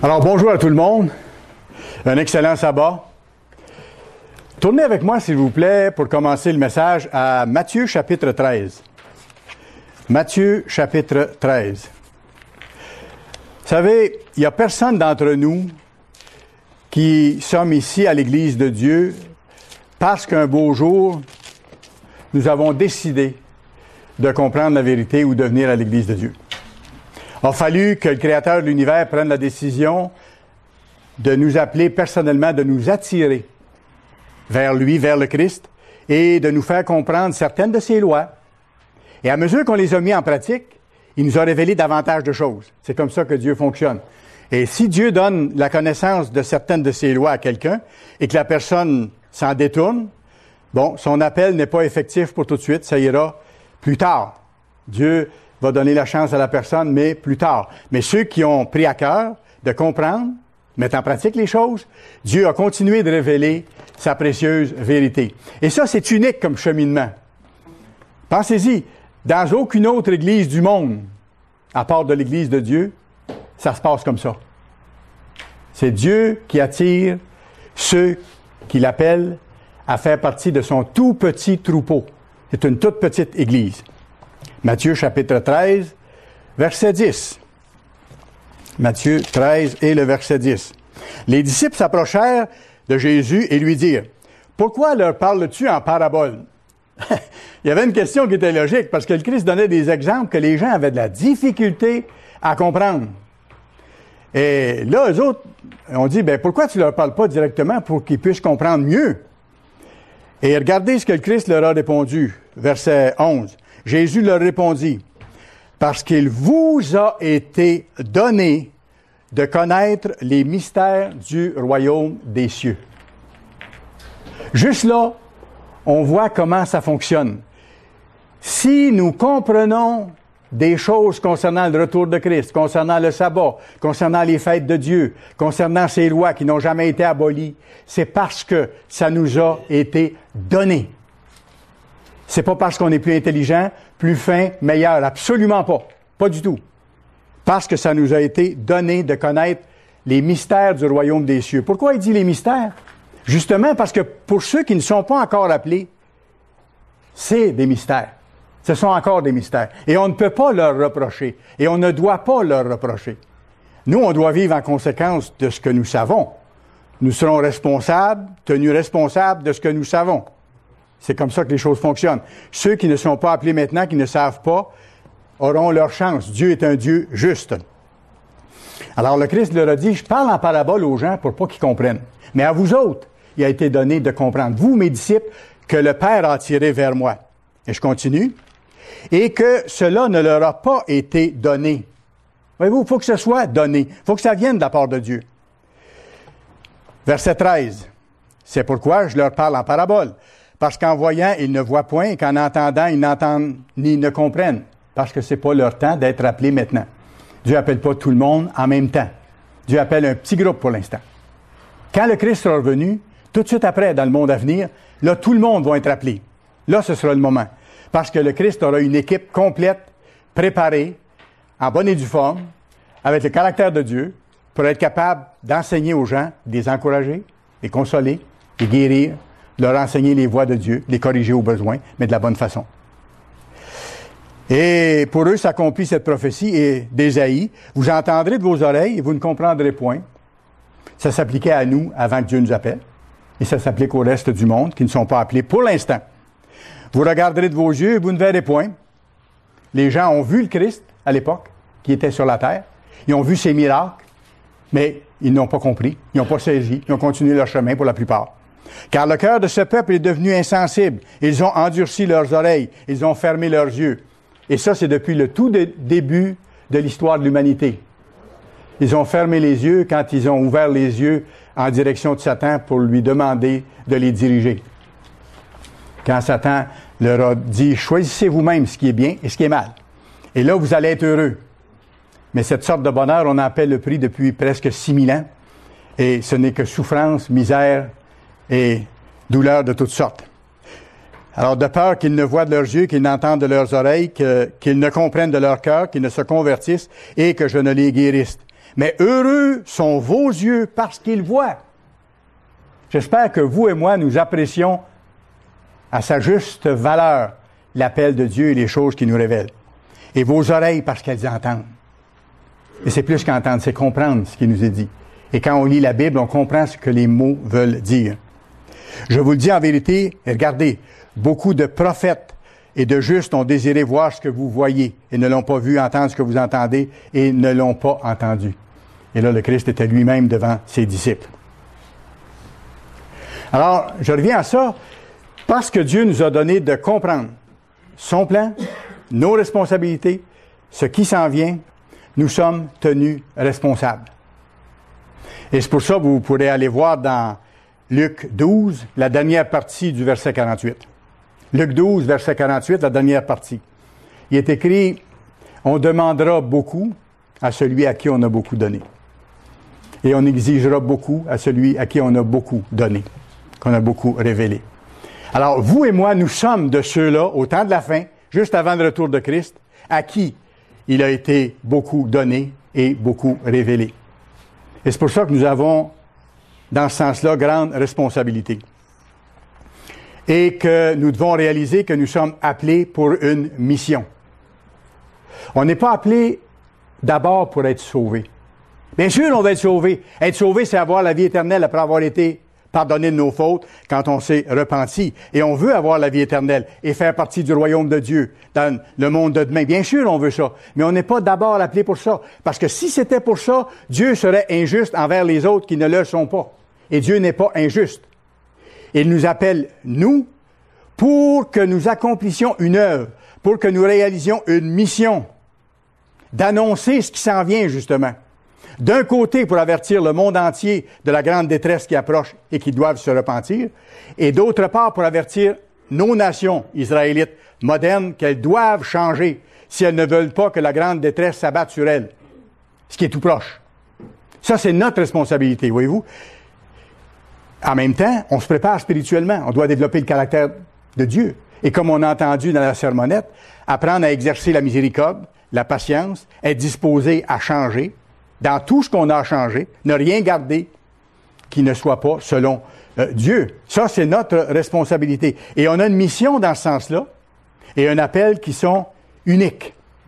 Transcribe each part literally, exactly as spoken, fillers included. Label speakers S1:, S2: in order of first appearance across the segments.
S1: Alors, bonjour à tout le monde. Un excellent sabbat. Tournez avec moi, s'il vous plaît, pour commencer le message, à Matthieu chapitre treize. Matthieu chapitre treize. Vous savez, il n'y a personne d'entre nous qui sommes ici à l'Église de Dieu parce qu'un beau jour, nous avons décidé de comprendre la vérité ou de venir à l'Église de Dieu. Il a fallu que le Créateur de l'univers prenne la décision de nous appeler personnellement, de nous attirer vers lui, vers le Christ, et de nous faire comprendre certaines de ses lois. Et à mesure qu'on les a mis en pratique, il nous a révélé davantage de choses. C'est comme ça que Dieu fonctionne. Et si Dieu donne la connaissance de certaines de ses lois à quelqu'un, et que la personne s'en détourne, bon, son appel n'est pas effectif pour tout de suite, ça ira plus tard. Dieu va donner la chance à la personne, mais plus tard. Mais ceux qui ont pris à cœur de comprendre, mettre en pratique les choses, Dieu a continué de révéler sa précieuse vérité. Et ça, c'est unique comme cheminement. Pensez-y, dans aucune autre église du monde, à part de l'église de Dieu, ça se passe comme ça. C'est Dieu qui attire ceux qui l'appellent à faire partie de son tout petit troupeau. C'est une toute petite église. Matthieu chapitre treize, verset dix. Matthieu treize et le verset dix. Les disciples s'approchèrent de Jésus et lui dirent, « Pourquoi leur parles-tu en parabole? » Il y avait une question qui était logique, parce que le Christ donnait des exemples que les gens avaient de la difficulté à comprendre. Et là, eux autres, on dit, « Ben pourquoi tu leur parles pas directement pour qu'ils puissent comprendre mieux? » Et regardez ce que le Christ leur a répondu, verset onze. Jésus leur répondit, « Parce qu'il vous a été donné de connaître les mystères du royaume des cieux. » Juste là, on voit comment ça fonctionne. Si nous comprenons des choses concernant le retour de Christ, concernant le sabbat, concernant les fêtes de Dieu, concernant ces lois qui n'ont jamais été abolies, c'est parce que ça nous a été donné. C'est pas parce qu'on est plus intelligent, plus fin, meilleur. Absolument pas. Pas du tout. Parce que ça nous a été donné de connaître les mystères du royaume des cieux. Pourquoi il dit les mystères? Justement parce que pour ceux qui ne sont pas encore appelés, c'est des mystères. Ce sont encore des mystères. Et on ne peut pas leur reprocher. Et on ne doit pas leur reprocher. Nous, on doit vivre en conséquence de ce que nous savons. Nous serons responsables, tenus responsables de ce que nous savons. C'est comme ça que les choses fonctionnent. Ceux qui ne sont pas appelés maintenant, qui ne savent pas, auront leur chance. Dieu est un Dieu juste. Alors le Christ leur a dit, je parle en parabole aux gens pour pas qu'ils comprennent. Mais à vous autres, il a été donné de comprendre. Vous, mes disciples, que le Père a attiré vers moi. Et je continue. Et que cela ne leur a pas été donné. Voyez-vous, il faut que ce soit donné. Il faut que ça vienne de la part de Dieu. Verset treize. C'est pourquoi je leur parle en parabole. Parce qu'en voyant, ils ne voient point, et qu'en entendant, ils n'entendent ni ne comprennent. Parce que c'est pas leur temps d'être appelés maintenant. Dieu appelle pas tout le monde en même temps. Dieu appelle un petit groupe pour l'instant. Quand le Christ sera revenu, tout de suite après, dans le monde à venir, là, tout le monde va être appelé. Là, ce sera le moment. Parce que le Christ aura une équipe complète, préparée, en bonne et due forme, avec le caractère de Dieu, pour être capable d'enseigner aux gens, de les encourager, les consoler, les guérir, leur enseigner les voies de Dieu, les corriger au besoin, mais de la bonne façon. Et pour eux s'accomplit cette prophétie et d'Ésaïe, vous entendrez de vos oreilles et vous ne comprendrez point. Ça s'appliquait à nous avant que Dieu nous appelle, et ça s'applique au reste du monde qui ne sont pas appelés pour l'instant. Vous regarderez de vos yeux et vous ne verrez point. Les gens ont vu le Christ à l'époque, qui était sur la terre. Ils ont vu ses miracles, mais ils n'ont pas compris, ils n'ont pas saisi, ils ont continué leur chemin pour la plupart. Car le cœur de ce peuple est devenu insensible. Ils ont endurci leurs oreilles. Ils ont fermé leurs yeux. Et ça, c'est depuis le tout de, début de l'histoire de l'humanité. Ils ont fermé les yeux quand ils ont ouvert les yeux en direction de Satan pour lui demander de les diriger. Quand Satan leur a dit, choisissez vous-même ce qui est bien et ce qui est mal. Et là, vous allez être heureux. Mais cette sorte de bonheur, on en paie le prix depuis presque six mille ans. Et ce n'est que souffrance, misère et douleur de toutes sortes. Alors, de peur qu'ils ne voient de leurs yeux, qu'ils n'entendent de leurs oreilles, que, qu'ils ne comprennent de leur cœur, qu'ils ne se convertissent et que je ne les guérisse. Mais heureux sont vos yeux parce qu'ils voient. J'espère que vous et moi, nous apprécions à sa juste valeur l'appel de Dieu et les choses qu'il nous révèle. Et vos oreilles parce qu'elles entendent. Et c'est plus qu'entendre, c'est comprendre ce qui nous est dit. Et quand on lit la Bible, on comprend ce que les mots veulent dire. Je vous le dis en vérité, et regardez, beaucoup de prophètes et de justes ont désiré voir ce que vous voyez et ne l'ont pas vu, entendre ce que vous entendez et ne l'ont pas entendu. Et là, le Christ était lui-même devant ses disciples. Alors, je reviens à ça, parce que Dieu nous a donné de comprendre son plan, nos responsabilités, ce qui s'en vient, nous sommes tenus responsables. Et c'est pour ça que vous pourrez aller voir dans Luc douze, la dernière partie du verset quarante-huit. Luc douze, verset quarante-huit, la dernière partie. Il est écrit, « On demandera beaucoup à celui à qui on a beaucoup donné. Et on exigera beaucoup à celui à qui on a beaucoup donné, qu'on a beaucoup révélé. » Alors, vous et moi, nous sommes de ceux-là, au temps de la fin, juste avant le retour de Christ, à qui il a été beaucoup donné et beaucoup révélé. Et c'est pour ça que nous avons, dans ce sens-là, grande responsabilité. Et que nous devons réaliser que nous sommes appelés pour une mission. On n'est pas appelé d'abord pour être sauvé. Bien sûr, on va être sauvé. Être sauvé, c'est avoir la vie éternelle après avoir été pardonné de nos fautes quand on s'est repenti. Et on veut avoir la vie éternelle et faire partie du royaume de Dieu dans le monde de demain. Bien sûr, on veut ça. Mais on n'est pas d'abord appelé pour ça. Parce que si c'était pour ça, Dieu serait injuste envers les autres qui ne le sont pas. Et Dieu n'est pas injuste. Il nous appelle, nous, pour que nous accomplissions une œuvre, pour que nous réalisions une mission, d'annoncer ce qui s'en vient, justement. D'un côté, pour avertir le monde entier de la grande détresse qui approche et qui doivent se repentir, et d'autre part, pour avertir nos nations israélites modernes qu'elles doivent changer si elles ne veulent pas que la grande détresse s'abatte sur elles, ce qui est tout proche. Ça, c'est notre responsabilité, voyez-vous. En même temps, on se prépare spirituellement. On doit développer le caractère de Dieu. Et comme on a entendu dans la sermonnette, apprendre à exercer la miséricorde, la patience, être disposé à changer, dans tout ce qu'on a à changer, ne rien garder qui ne soit pas selon euh, Dieu. Ça, c'est notre responsabilité. Et on a une mission dans ce sens-là et un appel qui sont uniques.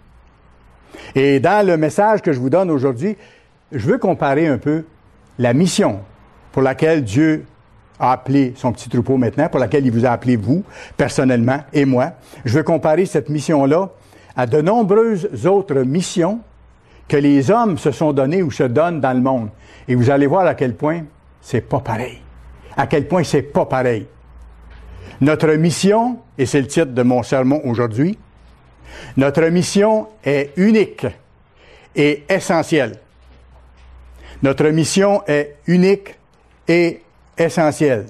S1: Et dans le message que je vous donne aujourd'hui, je veux comparer un peu la mission pour laquelle Dieu a appelé son petit troupeau maintenant, pour laquelle il vous a appelé vous, personnellement, et moi. Je veux comparer cette mission-là à de nombreuses autres missions que les hommes se sont donnés ou se donnent dans le monde. Et vous allez voir à quel point c'est pas pareil. À quel point c'est pas pareil. Notre mission, et c'est le titre de mon sermon aujourd'hui, notre mission est unique et essentielle. Notre mission est unique et essentielle.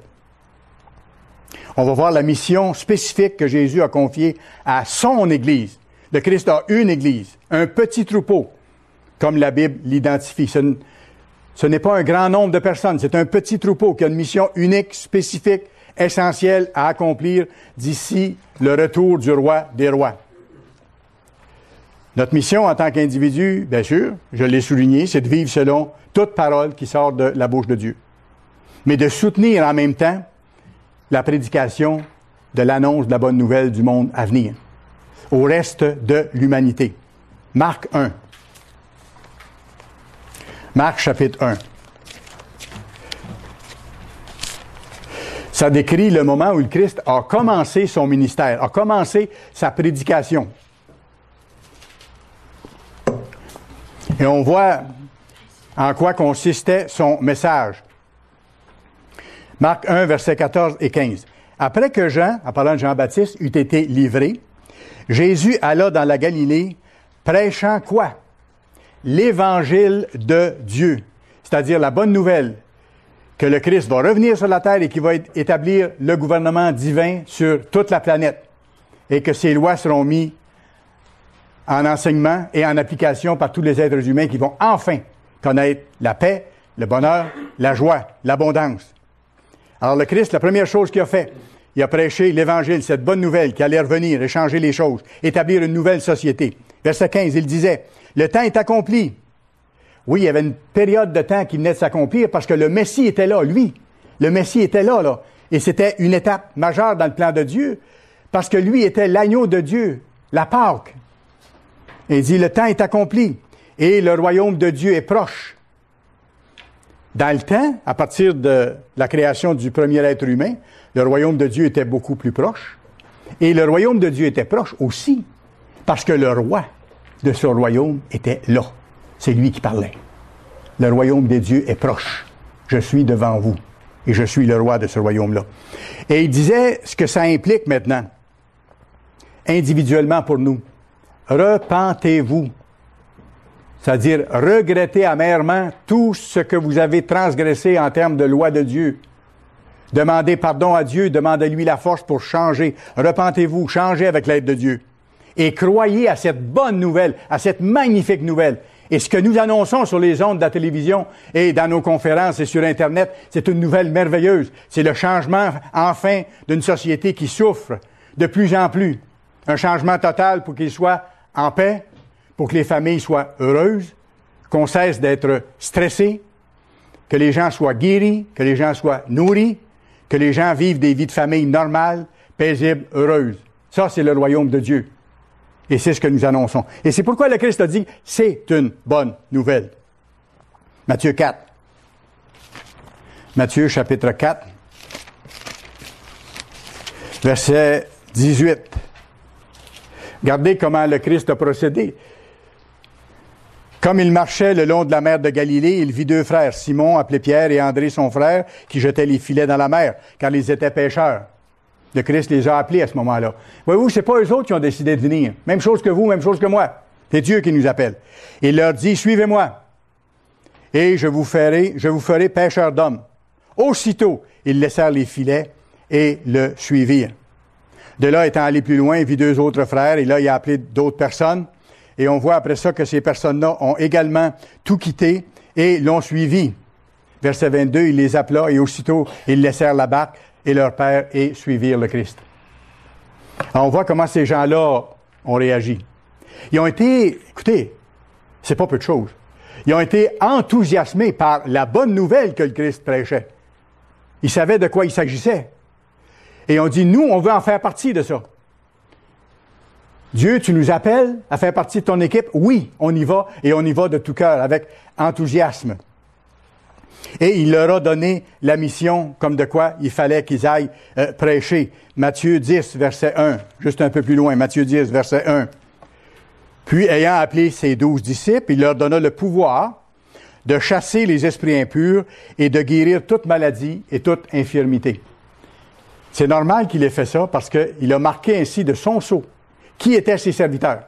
S1: On va voir la mission spécifique que Jésus a confiée à son Église. Le Christ a une Église, un petit troupeau, comme la Bible l'identifie. Ce, ce n'est pas un grand nombre de personnes, c'est un petit troupeau qui a une mission unique, spécifique, essentielle à accomplir d'ici le retour du roi des rois. Notre mission en tant qu'individu, bien sûr, je l'ai souligné, c'est de vivre selon toute parole qui sort de la bouche de Dieu. Mais de soutenir en même temps la prédication de l'annonce de la bonne nouvelle du monde à venir, au reste de l'humanité. Marc un. Marc chapitre un. Ça décrit le moment où le Christ a commencé son ministère, a commencé sa prédication. Et on voit en quoi consistait son message. Marc un, versets quatorze et quinze. Après que Jean, en parlant de Jean-Baptiste, eut été livré, Jésus alla dans la Galilée, prêchant quoi? L'Évangile de Dieu, c'est-à-dire la bonne nouvelle que le Christ va revenir sur la terre et qu'il va établir le gouvernement divin sur toute la planète et que ses lois seront mises en enseignement et en application par tous les êtres humains qui vont enfin connaître la paix, le bonheur, la joie, l'abondance. Alors le Christ, la première chose qu'il a fait, il a prêché l'Évangile, cette bonne nouvelle qui allait revenir et changer les choses, établir une nouvelle société. Verset quinze, il disait, « Le temps est accompli. Oui, il y avait une période de temps qui venait de s'accomplir parce que le Messie était là, lui. Le Messie était là, là. Et c'était une étape majeure dans le plan de Dieu parce que lui était l'agneau de Dieu, la Pâque. Et il dit, le temps est accompli et le royaume de Dieu est proche. Dans le temps, à partir de la création du premier être humain, le royaume de Dieu était beaucoup plus proche. Et le royaume de Dieu était proche aussi parce que le roi de ce royaume était là. C'est lui qui parlait. Le royaume de Dieu est proche. Je suis devant vous et je suis le roi de ce royaume-là. Et il disait ce que ça implique maintenant, individuellement pour nous. Repentez-vous. C'est-à-dire, regrettez amèrement tout ce que vous avez transgressé en termes de loi de Dieu. Demandez pardon à Dieu, demandez-lui la force pour changer. Repentez-vous, changez avec l'aide de Dieu. Et croyez à cette bonne nouvelle, à cette magnifique nouvelle. Et ce que nous annonçons sur les ondes de la télévision et dans nos conférences et sur Internet, c'est une nouvelle merveilleuse. C'est le changement, enfin, d'une société qui souffre de plus en plus. Un changement total pour qu'il soit en paix, pour que les familles soient heureuses, qu'on cesse d'être stressés, que les gens soient guéris, que les gens soient nourris, que les gens vivent des vies de famille normales, paisibles, heureuses. Ça, c'est le royaume de Dieu. Et c'est ce que nous annonçons. Et c'est pourquoi le Christ a dit, c'est une bonne nouvelle. Matthieu quatre. Matthieu chapitre quatre, verset dix-huit. Regardez comment le Christ a procédé. Comme il marchait le long de la mer de Galilée, il vit deux frères, Simon, appelé Pierre, et André, son frère, qui jetaient les filets dans la mer, car ils étaient pêcheurs. Le Christ les a appelés à ce moment-là. Voyez-vous, c'est pas eux autres qui ont décidé de venir. Même chose que vous, même chose que moi. C'est Dieu qui nous appelle. Il leur dit, suivez-moi, et je vous ferai, je vous ferai pêcheurs d'hommes. Aussitôt, ils laissèrent les filets et le suivirent. De là, étant allé plus loin, il vit deux autres frères, et là, il a appelé d'autres personnes. Et on voit après ça que ces personnes-là ont également tout quitté et l'ont suivi. Verset vingt-deux, il les appela et aussitôt, ils laissèrent la barque et leur père et suivirent le Christ. Alors, on voit comment ces gens-là ont réagi. Ils ont été, écoutez, c'est pas peu de choses, ils ont été enthousiasmés par la bonne nouvelle que le Christ prêchait. Ils savaient de quoi il s'agissait. Et on dit, nous, on veut en faire partie de ça. Dieu, tu nous appelles à faire partie de ton équipe? Oui, on y va, et on y va de tout cœur, avec enthousiasme. Et il leur a donné la mission, comme de quoi il fallait qu'ils aillent euh, prêcher. Matthieu dix, verset un, juste un peu plus loin, Matthieu dix, verset un. Puis, ayant appelé ses douze disciples, il leur donna le pouvoir de chasser les esprits impurs et de guérir toute maladie et toute infirmité. C'est normal qu'il ait fait ça parce qu'il a marqué ainsi de son sceau qui étaient ses serviteurs.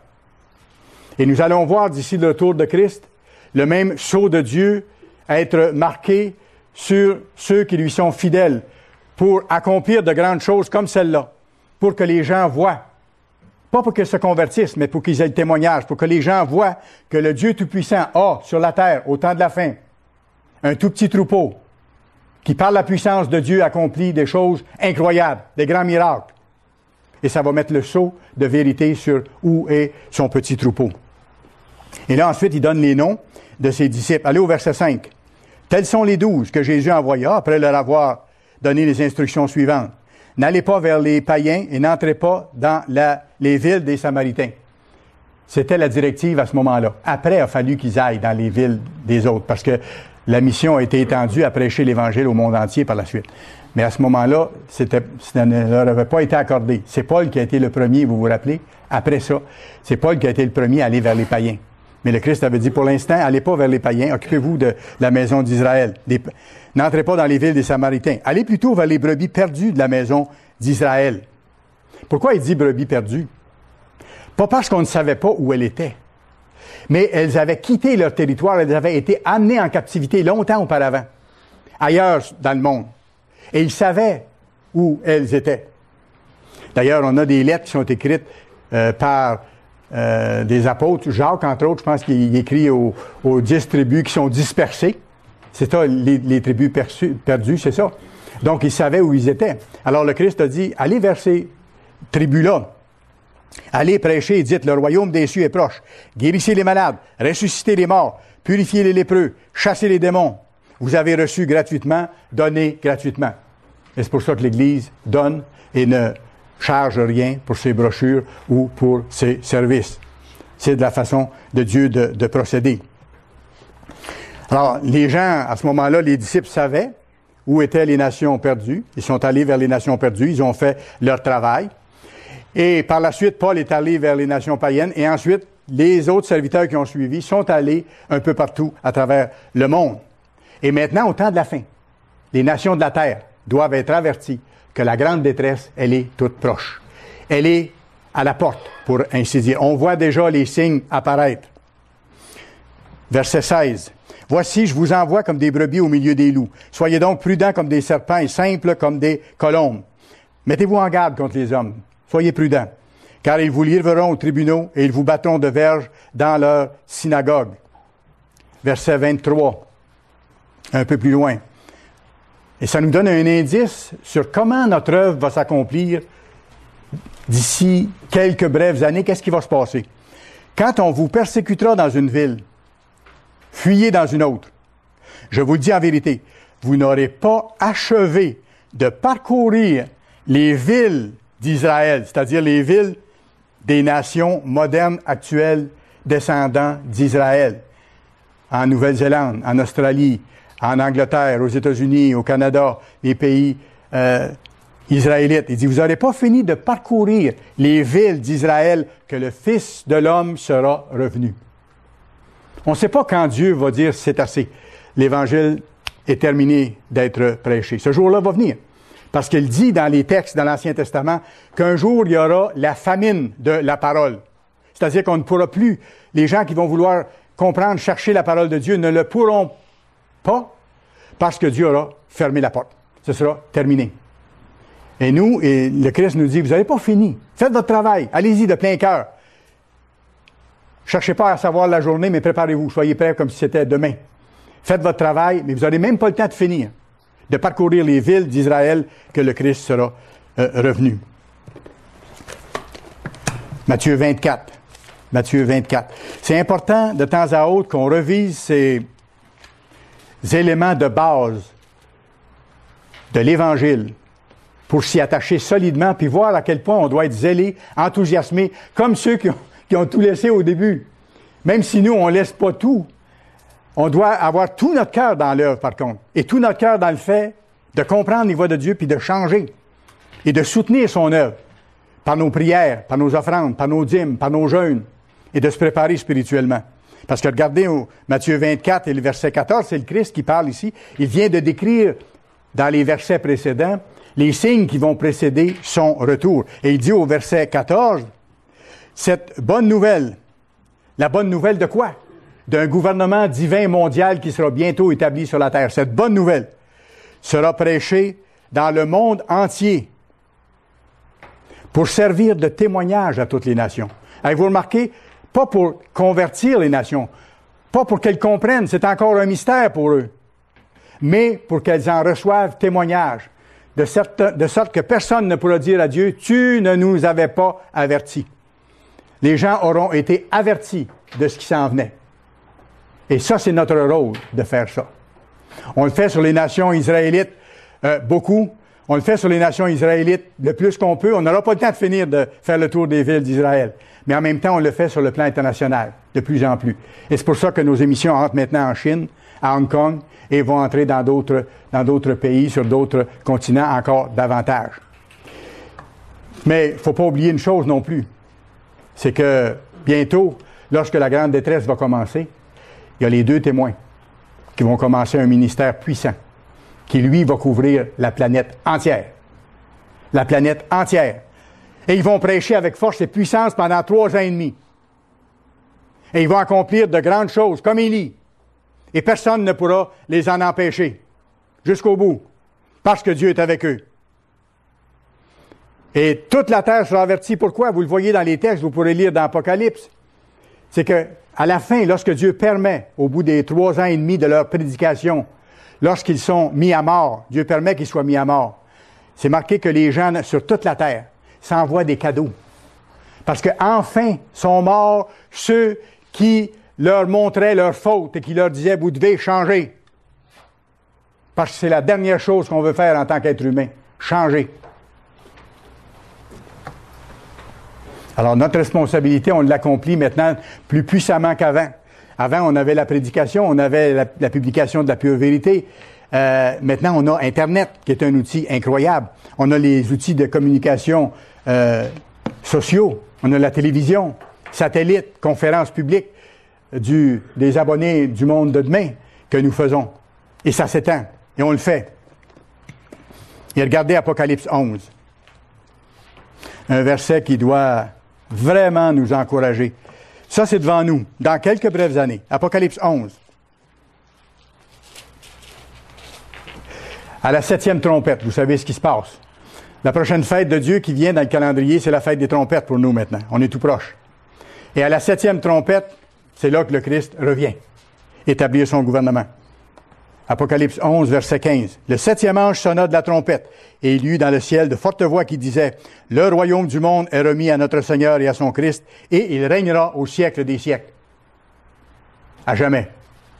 S1: Et nous allons voir d'ici le retour de Christ le même sceau de Dieu être marqué sur ceux qui lui sont fidèles pour accomplir de grandes choses comme celle-là, pour que les gens voient, pas pour qu'ils se convertissent, mais pour qu'ils aient le témoignage, pour que les gens voient que le Dieu Tout-Puissant a sur la terre, au temps de la fin, un tout petit troupeau qui, par la puissance de Dieu, accomplit des choses incroyables, des grands miracles. Et ça va mettre le sceau de vérité sur où est son petit troupeau. Et là, ensuite, il donne les noms de ses disciples. Allez au verset cinq. Tels sont les douze que Jésus envoya après leur avoir donné les instructions suivantes. N'allez pas vers les païens et n'entrez pas dans la, les villes des Samaritains. C'était la directive à ce moment-là. Après, il a fallu qu'ils aillent dans les villes des autres parce que la mission a été étendue à prêcher l'Évangile au monde entier par la suite. Mais à ce moment-là, c'était, ça ne leur avait pas été accordé. C'est Paul qui a été le premier, vous vous rappelez? Après ça, c'est Paul qui a été le premier à aller vers les païens. Mais le Christ avait dit, pour l'instant, allez pas vers les païens, occupez-vous de la maison d'Israël. Des, n'entrez pas dans les villes des Samaritains. Allez plutôt vers les brebis perdues de la maison d'Israël. Pourquoi il dit brebis perdues? Pas parce qu'on ne savait pas où elles étaient, mais elles avaient quitté leur territoire, elles avaient été amenées en captivité longtemps auparavant, ailleurs dans le monde. Et ils savaient où elles étaient. D'ailleurs, on a des lettres qui sont écrites euh, par euh, des apôtres. Jacques, entre autres, je pense qu'il écrit aux, aux dix tribus qui sont dispersées. C'est ça, les, les tribus perçues, perdues, c'est ça. Donc, ils savaient où ils étaient. Alors, le Christ a dit, allez vers ces tribus-là. Allez prêcher et dites, le royaume des cieux est proche. Guérissez les malades, ressuscitez les morts, purifiez les lépreux, chassez les démons. Vous avez reçu gratuitement, donnez gratuitement. Et c'est pour ça que l'Église donne et ne charge rien pour ses brochures ou pour ses services. C'est de la façon de Dieu de, de procéder. Alors, les gens, à ce moment-là, les disciples savaient où étaient les nations perdues. Ils sont allés vers les nations perdues, ils ont fait leur travail. Et par la suite, Paul est allé vers les nations païennes et ensuite, les autres serviteurs qui ont suivi sont allés un peu partout à travers le monde. Et maintenant, au temps de la fin, les nations de la terre doivent être averties que la grande détresse, elle est toute proche. Elle est à la porte, pour ainsi dire. On voit déjà les signes apparaître. Verset seize. « Voici, je vous envoie comme des brebis au milieu des loups. Soyez donc prudents comme des serpents et simples comme des colombes. Mettez-vous en garde contre les hommes. Soyez prudents, car ils vous livreront aux tribunaux et ils vous battront de verge dans leur synagogue. » Verset vingt-trois, un peu plus loin. Et ça nous donne un indice sur comment notre œuvre va s'accomplir d'ici quelques brèves années. Qu'est-ce qui va se passer? Quand on vous persécutera dans une ville, fuyez dans une autre. Je vous le dis en vérité, vous n'aurez pas achevé de parcourir les villes d'Israël, c'est-à-dire les villes des nations modernes actuelles descendants d'Israël, en Nouvelle-Zélande, en Australie, en Angleterre, aux États-Unis, au Canada, les pays euh, israélites. Il dit, vous n'aurez pas fini de parcourir les villes d'Israël que le Fils de l'homme sera revenu. On ne sait pas quand Dieu va dire c'est assez. L'Évangile est terminé d'être prêché. Ce jour-là va venir. Parce qu'il dit dans les textes dans l'Ancien Testament qu'un jour, il y aura la famine de la parole. C'est-à-dire qu'on ne pourra plus, les gens qui vont vouloir comprendre, chercher la parole de Dieu ne le pourront pas parce que Dieu aura fermé la porte. Ce sera terminé. Et nous, et le Christ nous dit, vous n'avez pas fini. Faites votre travail. Allez-y de plein cœur. Cherchez pas à savoir la journée, mais préparez-vous. Soyez prêts comme si c'était demain. Faites votre travail, mais vous n'aurez même pas le temps de finir, de parcourir les villes d'Israël que le Christ sera euh, revenu. Matthieu vingt-quatre. Matthieu vingt-quatre. C'est important de temps à autre qu'on revise ces éléments de base de l'Évangile pour s'y attacher solidement puis voir à quel point on doit être zélé, enthousiasmé, comme ceux qui ont, qui ont tout laissé au début. Même si nous, on ne laisse pas tout, on doit avoir tout notre cœur dans l'œuvre, par contre, et tout notre cœur dans le fait de comprendre les voies de Dieu puis de changer et de soutenir son œuvre par nos prières, par nos offrandes, par nos dîmes, par nos jeûnes et de se préparer spirituellement. Parce que regardez au Matthieu vingt-quatre et le verset quatorze, c'est le Christ qui parle ici. Il vient de décrire dans les versets précédents les signes qui vont précéder son retour. Et il dit au verset quatorze, cette bonne nouvelle, la bonne nouvelle de quoi? D'un gouvernement divin mondial qui sera bientôt établi sur la terre. Cette bonne nouvelle sera prêchée dans le monde entier pour servir de témoignage à toutes les nations. Avez-vous remarqué? Pas pour convertir les nations, pas pour qu'elles comprennent, c'est encore un mystère pour eux, mais pour qu'elles en reçoivent témoignage, de sorte, de sorte que personne ne pourra dire à Dieu, « Tu ne nous avais pas avertis ». Les gens auront été avertis de ce qui s'en venait. Et ça, c'est notre rôle de faire ça. On le fait sur les nations israélites euh, beaucoup. On le fait sur les nations israélites le plus qu'on peut. On n'aura pas le temps de finir de faire le tour des villes d'Israël. Mais en même temps, on le fait sur le plan international, de plus en plus. Et c'est pour ça que nos émissions entrent maintenant en Chine, à Hong Kong, et vont entrer dans d'autres, dans d'autres pays, sur d'autres continents encore davantage. Mais il ne faut pas oublier une chose non plus. C'est que bientôt, lorsque la grande détresse va commencer, il y a les deux témoins qui vont commencer un ministère puissant, qui, lui, va couvrir la planète entière. La planète entière. Et ils vont prêcher avec force et puissance pendant trois ans et demi. Et ils vont accomplir de grandes choses, comme Élie. Et personne ne pourra les en empêcher, jusqu'au bout, parce que Dieu est avec eux. Et toute la terre sera avertie. Pourquoi? Vous le voyez dans les textes, vous pourrez lire dans l'Apocalypse. C'est que, à la fin, lorsque Dieu permet, au bout des trois ans et demi de leur prédication, lorsqu'ils sont mis à mort, Dieu permet qu'ils soient mis à mort, c'est marqué que les gens sur toute la terre s'envoient des cadeaux. Parce que enfin sont morts ceux qui leur montrait leurs fautes et qui leur disait, vous devez changer. Parce que c'est la dernière chose qu'on veut faire en tant qu'être humain, changer. Alors notre responsabilité, on l'accomplit maintenant plus puissamment qu'avant. Avant, on avait la prédication, on avait la, la publication de la pure vérité. Euh, maintenant, on a Internet, qui est un outil incroyable. On a les outils de communication euh, sociaux. On a la télévision, satellite, conférences publiques du, des abonnés du monde de demain que nous faisons. Et ça s'étend. Et on le fait. Et regardez Apocalypse onze. Un verset qui doit vraiment nous encourager. Ça, c'est devant nous, dans quelques brèves années. Apocalypse onze. À la septième trompette, vous savez ce qui se passe. La prochaine fête de Dieu qui vient dans le calendrier, c'est la fête des trompettes pour nous maintenant. On est tout proche. Et à la septième trompette, c'est là que le Christ revient, établir son gouvernement. Apocalypse onze, verset quinze. Le septième ange sonna de la trompette, et il y eut dans le ciel de fortes voix qui disaient, « Le royaume du monde est remis à notre Seigneur et à son Christ, et il régnera au siècle des siècles. » À jamais.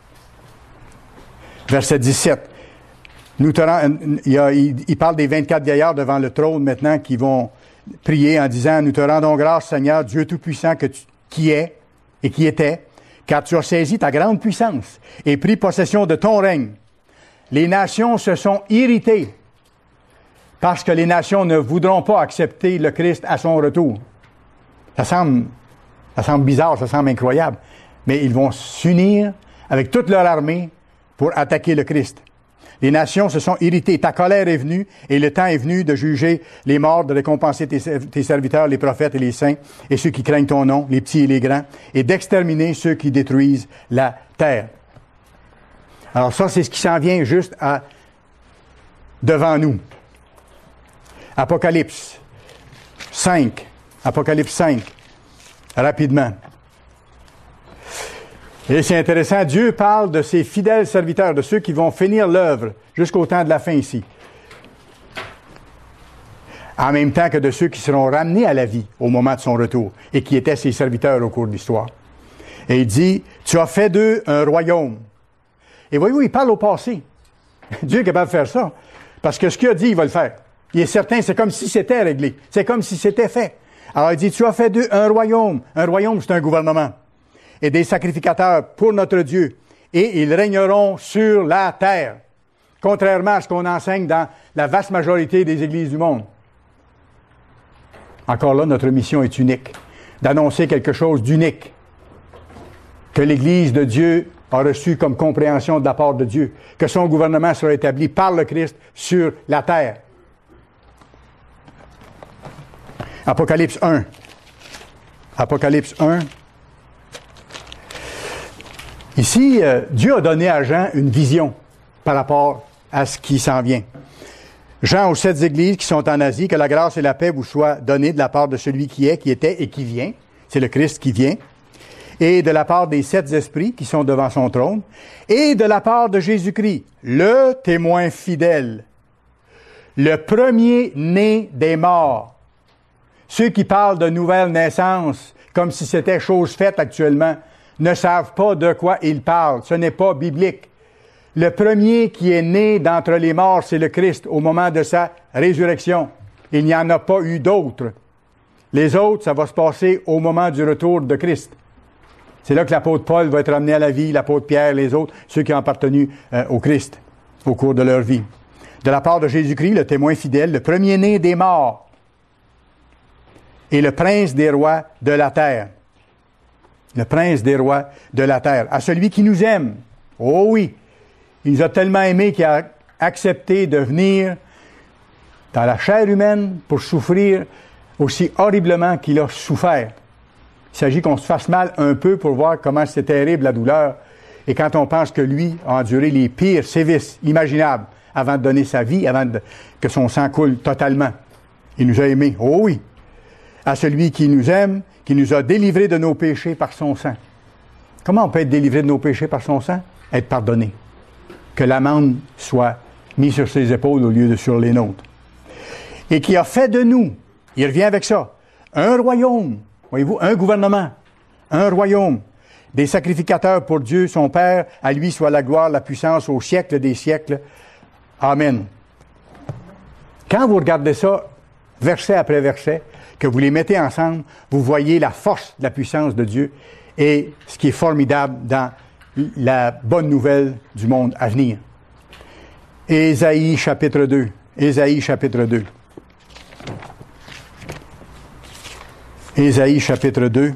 S1: Verset dix-sept. Nous te rend, il, y a, il, il parle des vingt-quatre vieillards devant le trône maintenant qui vont prier en disant, « Nous te rendons grâce, Seigneur, Dieu Tout-Puissant, que tu, qui est et qui était, car tu as saisi ta grande puissance et pris possession de ton règne. Les nations se sont irritées parce que les nations ne voudront pas accepter le Christ à son retour. » Ça semble, ça semble bizarre, ça semble incroyable, mais ils vont s'unir avec toute leur armée pour attaquer le Christ. Les nations se sont irritées. Ta colère est venue et le temps est venu de juger les morts, de récompenser tes, tes serviteurs, les prophètes et les saints, et ceux qui craignent ton nom, les petits et les grands, et d'exterminer ceux qui détruisent la terre. Alors ça, c'est ce qui s'en vient juste à devant nous. Apocalypse cinq. Apocalypse cinq. Rapidement. Et c'est intéressant, Dieu parle de ses fidèles serviteurs, de ceux qui vont finir l'œuvre jusqu'au temps de la fin ici. En même temps que de ceux qui seront ramenés à la vie au moment de son retour et qui étaient ses serviteurs au cours de l'histoire. Et il dit, tu as fait d'eux un royaume. Et voyez-vous, il parle au passé. Dieu est capable de faire ça. Parce que ce qu'il a dit, il va le faire. Il est certain, c'est comme si c'était réglé. C'est comme si c'était fait. Alors il dit, tu as fait d'eux un royaume. Un royaume, c'est un gouvernement. Et des sacrificateurs pour notre Dieu. Et ils régneront sur la terre. Contrairement à ce qu'on enseigne dans la vaste majorité des églises du monde. Encore là, notre mission est unique. D'annoncer quelque chose d'unique. Que l'Église de Dieu a reçu comme compréhension de la part de Dieu. Que son gouvernement sera établi par le Christ sur la terre. Apocalypse un. Apocalypse un. Ici, euh, Dieu a donné à Jean une vision par rapport à ce qui s'en vient. Jean aux sept églises qui sont en Asie, que la grâce et la paix vous soient données de la part de celui qui est, qui était et qui vient. C'est le Christ qui vient. Et de la part des sept esprits qui sont devant son trône. Et de la part de Jésus-Christ, le témoin fidèle. Le premier-né des morts. Ceux qui parlent de nouvelle naissance, comme si c'était chose faite actuellement, ne savent pas de quoi ils parlent. Ce n'est pas biblique. Le premier qui est né d'entre les morts, c'est le Christ au moment de sa résurrection. Il n'y en a pas eu d'autres. Les autres, ça va se passer au moment du retour de Christ. C'est là que l'apôtre Paul va être ramené à la vie, l'apôtre Pierre, les autres, ceux qui ont appartenu euh, au Christ au cours de leur vie. De la part de Jésus-Christ, le témoin fidèle, le premier-né des morts et le prince des rois de la terre. Le prince des rois de la terre. À celui qui nous aime. Oh oui! Il nous a tellement aimés qu'il a accepté de venir dans la chair humaine pour souffrir aussi horriblement qu'il a souffert. Il s'agit qu'on se fasse mal un peu pour voir comment c'est terrible la douleur. Et quand on pense que lui a enduré les pires sévices imaginables avant de donner sa vie, avant de, que son sang coule totalement. Il nous a aimés. Oh oui! À celui qui nous aime, qui nous a délivrés de nos péchés par son sang. Comment on peut être délivré de nos péchés par son sang? Être pardonné. Que l'amende soit mise sur ses épaules au lieu de sur les nôtres. Et qui a fait de nous, il revient avec ça, un royaume, voyez-vous, un gouvernement, un royaume, des sacrificateurs pour Dieu, son Père. À lui soit la gloire, la puissance au siècle des siècles. Amen. Quand vous regardez ça, verset après verset, que vous les mettez ensemble, vous voyez la force de la puissance de Dieu et ce qui est formidable dans la bonne nouvelle du monde à venir. Ésaïe chapitre deux. Ésaïe chapitre deux. Ésaïe chapitre deux.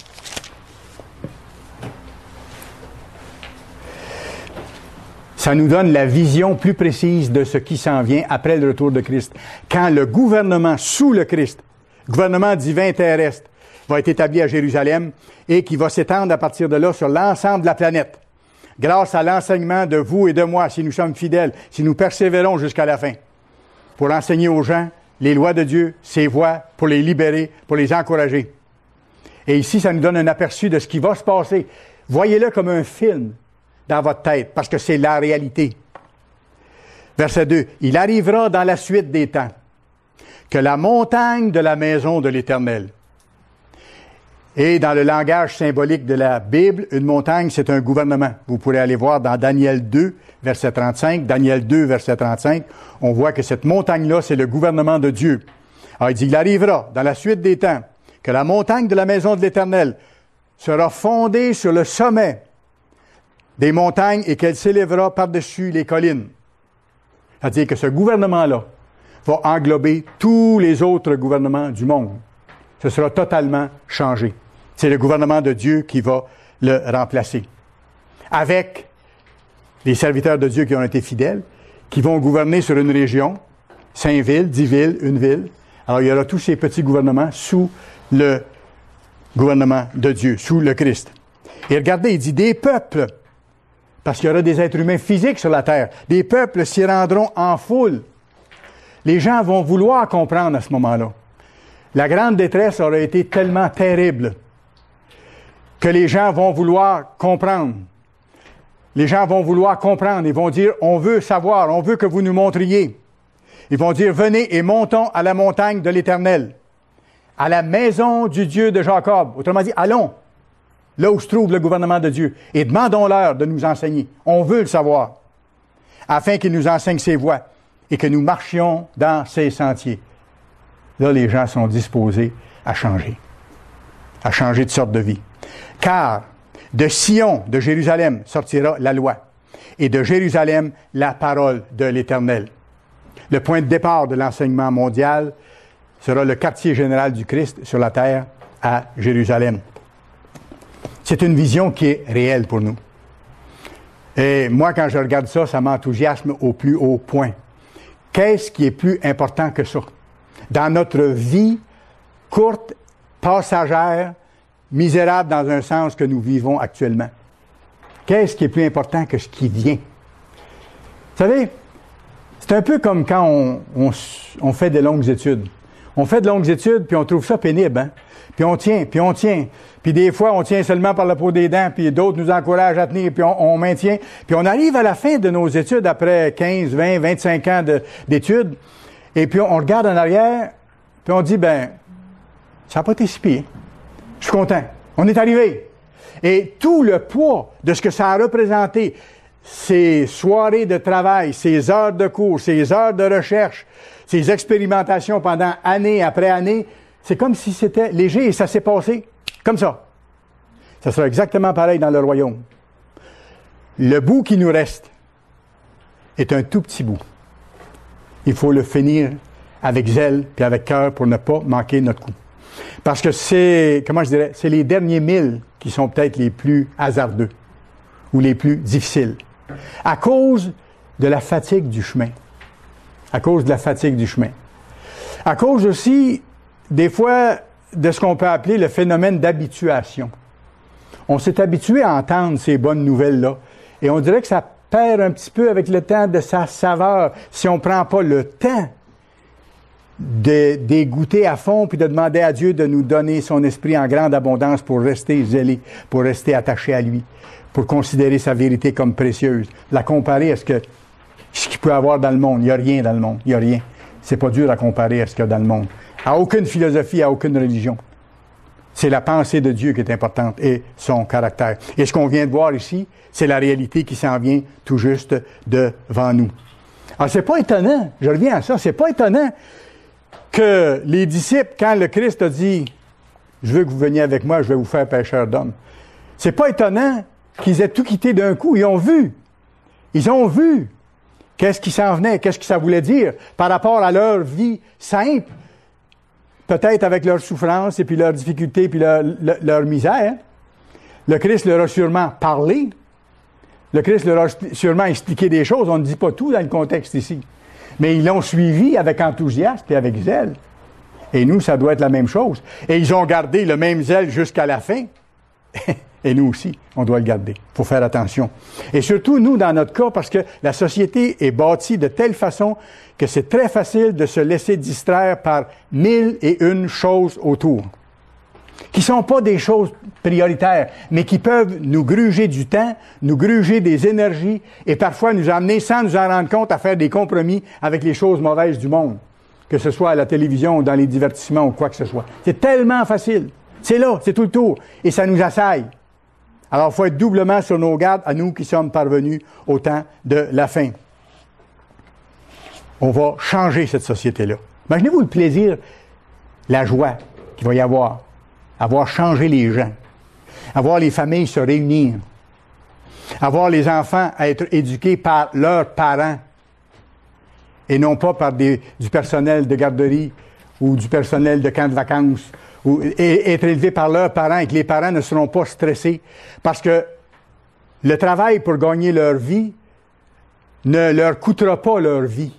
S1: Ça nous donne la vision plus précise de ce qui s'en vient après le retour de Christ. Quand le gouvernement sous le Christ, gouvernement divin terrestre, va être établi à Jérusalem et qui va s'étendre à partir de là sur l'ensemble de la planète. Grâce à l'enseignement de vous et de moi, si nous sommes fidèles, si nous persévérons jusqu'à la fin, pour enseigner aux gens les lois de Dieu, ses voies, pour les libérer, pour les encourager. Et ici, ça nous donne un aperçu de ce qui va se passer. Voyez-le comme un film dans votre tête, parce que c'est la réalité. Verset deux. « Il arrivera dans la suite des temps que la montagne de la maison de l'Éternel. » Et dans le langage symbolique de la Bible, une montagne, c'est un gouvernement. Vous pourrez aller voir dans Daniel deux, verset trente-cinq. Daniel deux, verset trente-cinq. On voit que cette montagne-là, c'est le gouvernement de Dieu. Alors, il dit, il arrivera dans la suite des temps que la montagne de la maison de l'Éternel sera fondée sur le sommet des montagnes et qu'elle s'élèvera par-dessus les collines. C'est-à-dire que ce gouvernement-là va englober tous les autres gouvernements du monde. Ce sera totalement changé. C'est le gouvernement de Dieu qui va le remplacer. Avec les serviteurs de Dieu qui ont été fidèles, qui vont gouverner sur une région, cinq villes, dix villes, une ville. Alors, il y aura tous ces petits gouvernements sous le gouvernement de Dieu, sous le Christ. Et regardez, il dit des peuples, parce qu'il y aura des êtres humains physiques sur la terre. Des peuples s'y rendront en foule. Les gens vont vouloir comprendre à ce moment-là. La grande détresse aurait été tellement terrible que les gens vont vouloir comprendre. Les gens vont vouloir comprendre. Ils vont dire, on veut savoir, on veut que vous nous montriez. Ils vont dire, venez et montons à la montagne de l'Éternel, à la maison du Dieu de Jacob. Autrement dit, allons là où se trouve le gouvernement de Dieu, et demandons-leur de nous enseigner. On veut le savoir, afin qu'il nous enseigne ses voies et que nous marchions dans ses sentiers. Là, les gens sont disposés à changer, à changer de sorte de vie. Car de Sion, de Jérusalem, sortira la loi, et de Jérusalem, la parole de l'Éternel. Le point de départ de l'enseignement mondial sera le quartier général du Christ sur la terre à Jérusalem. C'est une vision qui est réelle pour nous. Et moi, quand je regarde ça, ça m'enthousiasme au plus haut point. Qu'est-ce qui est plus important que ça? Dans notre vie courte, passagère, misérable dans un sens que nous vivons actuellement. Qu'est-ce qui est plus important que ce qui vient? Vous savez, c'est un peu comme quand on, on, on fait de longues études. On fait de longues études, puis on trouve ça pénible, hein? Puis on tient, puis on tient. Puis des fois, on tient seulement par la peau des dents, puis d'autres nous encouragent à tenir, puis on, on maintient. Puis on arrive à la fin de nos études, après quinze, vingt, vingt-cinq ans de, d'études, et puis on, on regarde en arrière, puis on dit, ben, ça n'a pas été si pire. Je suis content. On est arrivé. Et tout le poids de ce que ça a représenté, ces soirées de travail, ces heures de cours, ces heures de recherche, ces expérimentations pendant année après année, c'est comme si c'était léger et ça s'est passé comme ça. Ça sera exactement pareil dans le royaume. Le bout qui nous reste est un tout petit bout. Il faut le finir avec zèle et avec cœur pour ne pas manquer notre coup. Parce que c'est, comment je dirais, c'est les derniers milles qui sont peut-être les plus hasardeux ou les plus difficiles. À cause de la fatigue du chemin. À cause de la fatigue du chemin. À cause aussi, des fois, de ce qu'on peut appeler le phénomène d'habituation. On s'est habitué à entendre ces bonnes nouvelles-là. Et on dirait que ça perd un petit peu avec le temps de sa saveur si on ne prend pas le temps de, de goûter à fond puis de demander à Dieu de nous donner son esprit en grande abondance pour rester zélé, pour rester attaché à lui, pour considérer sa vérité comme précieuse, la comparer à ce que ce qu'il peut y avoir dans le monde. Il n'y a rien dans le monde. Il n'y a rien. C'est pas dur à comparer à ce qu'il y a dans le monde. À aucune philosophie, à aucune religion. C'est la pensée de Dieu qui est importante et son caractère. Et ce qu'on vient de voir ici, c'est la réalité qui s'en vient tout juste devant nous. Alors, c'est pas étonnant, je reviens à ça, c'est pas étonnant que les disciples, quand le Christ a dit « Je veux que vous veniez avec moi, je vais vous faire pêcheurs d'hommes », c'est pas étonnant qu'ils aient tout quitté d'un coup. Ils ont vu. Ils ont vu qu'est-ce qui s'en venait, qu'est-ce que ça voulait dire par rapport à leur vie simple, peut-être avec leurs souffrances et puis leurs difficultés et puis leur, leur, leur misère. Le Christ leur a sûrement parlé. Le Christ leur a sûrement expliqué des choses. On ne dit pas tout dans le contexte ici. Mais ils l'ont suivi avec enthousiasme et avec zèle. Et nous, ça doit être la même chose. Et ils ont gardé le même zèle jusqu'à la fin. Et nous aussi, on doit le garder. Il faut faire attention. Et surtout, nous, dans notre cas, parce que la société est bâtie de telle façon que c'est très facile de se laisser distraire par mille et une choses autour, qui ne sont pas des choses prioritaires, mais qui peuvent nous gruger du temps, nous gruger des énergies, et parfois nous amener, sans nous en rendre compte, à faire des compromis avec les choses mauvaises du monde, que ce soit à la télévision ou dans les divertissements ou quoi que ce soit. C'est tellement facile. C'est là, c'est tout le tour. Et ça nous assaille. Alors, il faut être doublement sur nos gardes, à nous qui sommes parvenus au temps de la fin. On va changer cette société-là. Imaginez-vous le plaisir, la joie qu'il va y avoir, avoir changé les gens, avoir les familles se réunir, avoir les enfants à être éduqués par leurs parents et non pas par des, du personnel de garderie ou du personnel de camp de vacances, ou et, être élevés par leurs parents et que les parents ne seront pas stressés parce que le travail pour gagner leur vie ne leur coûtera pas leur vie.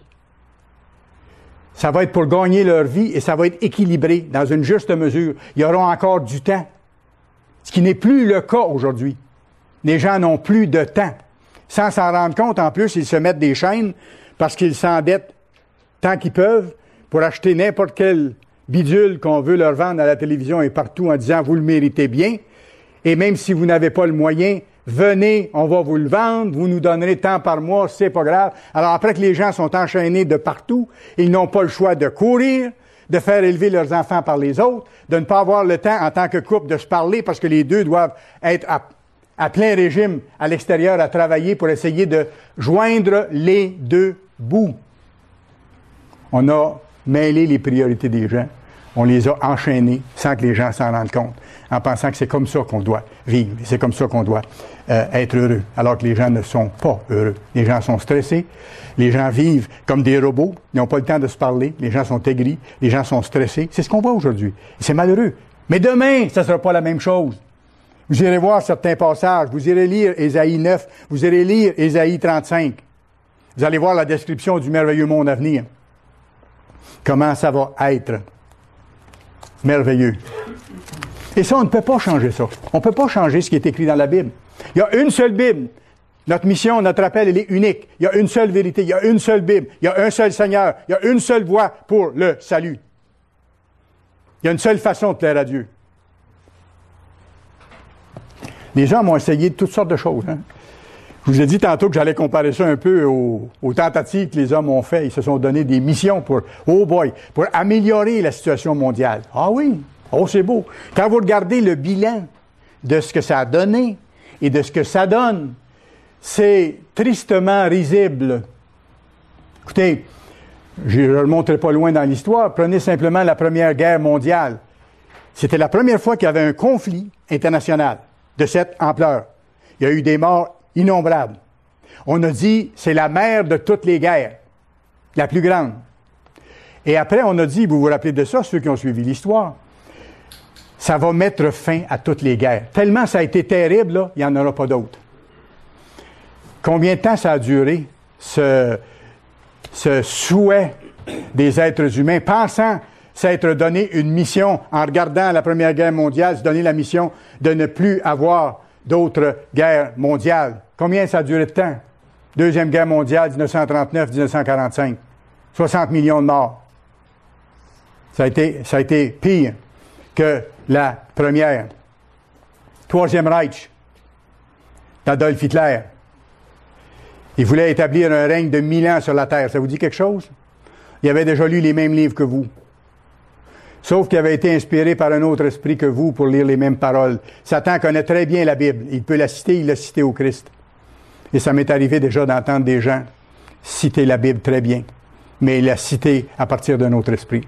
S1: Ça va être pour gagner leur vie et ça va être équilibré dans une juste mesure. Il y aura encore du temps. Ce qui n'est plus le cas aujourd'hui. Les gens n'ont plus de temps. Sans s'en rendre compte, en plus, ils se mettent des chaînes parce qu'ils s'endettent tant qu'ils peuvent pour acheter n'importe quel bidule qu'on veut leur vendre à la télévision et partout en disant « vous le méritez bien ». Et même si vous n'avez pas le moyen, venez, on va vous le vendre, vous nous donnerez tant par mois, c'est pas grave. Alors après que les gens sont enchaînés de partout, ils n'ont pas le choix de courir, de faire élever leurs enfants par les autres, de ne pas avoir le temps en tant que couple de se parler parce que les deux doivent être à, à plein régime à l'extérieur à travailler pour essayer de joindre les deux bouts. On a mêlé les priorités des gens. On les a enchaînés sans que les gens s'en rendent compte, en pensant que c'est comme ça qu'on doit vivre, et c'est comme ça qu'on doit euh, être heureux, alors que les gens ne sont pas heureux. Les gens sont stressés, les gens vivent comme des robots, ils n'ont pas le temps de se parler, les gens sont aigris, les gens sont stressés. C'est ce qu'on voit aujourd'hui. Et c'est malheureux. Mais demain, ça ne sera pas la même chose. Vous irez voir certains passages, vous irez lire Ésaïe neuf, vous irez lire Ésaïe trente-cinq. Vous allez voir la description du merveilleux monde à venir. Comment ça va être merveilleux. Et ça, on ne peut pas changer ça. On ne peut pas changer ce qui est écrit dans la Bible. Il y a une seule Bible. Notre mission, notre appel, elle est unique. Il y a une seule vérité. Il y a une seule Bible. Il y a un seul Seigneur. Il y a une seule voie pour le salut. Il y a une seule façon de plaire à Dieu. Les gens m'ont essayé de toutes sortes de choses. Hein. Je vous ai dit tantôt que j'allais comparer ça un peu aux, aux tentatives que les hommes ont fait. Ils se sont donné des missions pour, oh boy, pour améliorer la situation mondiale. Ah oui, oh c'est beau. Quand vous regardez le bilan de ce que ça a donné et de ce que ça donne, c'est tristement risible. Écoutez, je ne le montrerai pas loin dans l'histoire. Prenez simplement la Première Guerre mondiale. C'était la première fois qu'il y avait un conflit international de cette ampleur. Il y a eu des morts innombrables. On a dit, c'est la mère de toutes les guerres, la plus grande. Et après, on a dit, vous vous rappelez de ça, ceux qui ont suivi l'histoire, ça va mettre fin à toutes les guerres. Tellement ça a été terrible, là, il n'y en aura pas d'autres. Combien de temps ça a duré, ce, ce souhait des êtres humains, pensant s'être donné une mission, en regardant la Première Guerre mondiale, se donner la mission de ne plus avoir d'autres guerres mondiales. Combien ça a duré de temps? Deuxième Guerre mondiale, dix-neuf cent trente-neuf à dix-neuf cent quarante-cinq. soixante millions de morts. Ça a été, ça a été pire que la première. Troisième Reich d'Adolf Hitler. Il voulait établir un règne de mille ans sur la Terre. Ça vous dit quelque chose? Il avait déjà lu les mêmes livres que vous. sauf qu'il avait été inspiré par un autre esprit que vous pour lire les mêmes paroles. Satan connaît très bien la Bible. Il peut la citer, il l'a citée au Christ. Et ça m'est arrivé déjà d'entendre des gens citer la Bible très bien, mais il l'a citée à partir d'un autre esprit.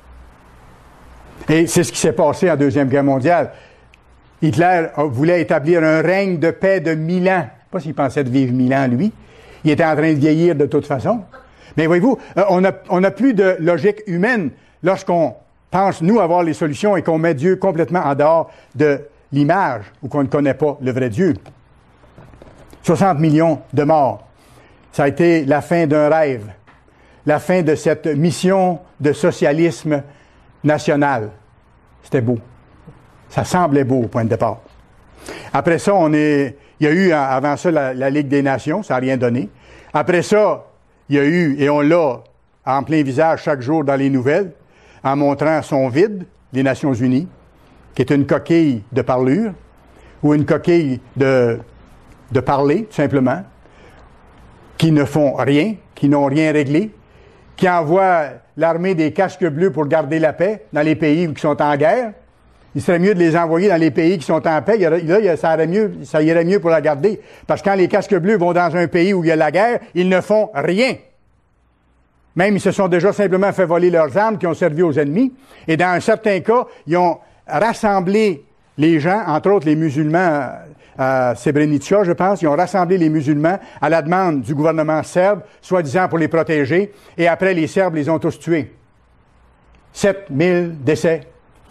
S1: Et c'est ce qui s'est passé en Deuxième Guerre mondiale. Hitler voulait établir un règne de paix de mille ans. Pas s'il pensait de vivre mille ans, lui. Il était en train de vieillir de toute façon. Mais voyez-vous, on n'a on a plus de logique humaine lorsqu'on pense, nous, avoir les solutions et qu'on met Dieu complètement en dehors de l'image ou qu'on ne connaît pas le vrai Dieu. soixante millions de morts. Ça a été la fin d'un rêve. La fin de cette mission de socialisme national. C'était beau. Ça semblait beau au point de départ. Après ça, on est, il y a eu avant ça la, la Ligue des Nations, ça n'a rien donné. Après ça, il y a eu, et on l'a en plein visage chaque jour dans les nouvelles, en montrant son vide, les Nations Unies, qui est une coquille de parlure, ou une coquille de, de parler, tout simplement, qui ne font rien, qui n'ont rien réglé, qui envoient l'armée des casques bleus pour garder la paix dans les pays qui sont en guerre. Il serait mieux de les envoyer dans les pays qui sont en paix. Là, ça irait mieux, ça irait mieux pour la garder. Parce que quand les casques bleus vont dans un pays où il y a la guerre, ils ne font rien. Même, ils se sont déjà simplement fait voler leurs armes qui ont servi aux ennemis. Et dans un certain cas, ils ont rassemblé les gens, entre autres les musulmans à Srebrenica, je pense. Ils ont rassemblé les musulmans à la demande du gouvernement serbe, soi-disant pour les protéger. Et après, les Serbes les ont tous tués. sept mille décès.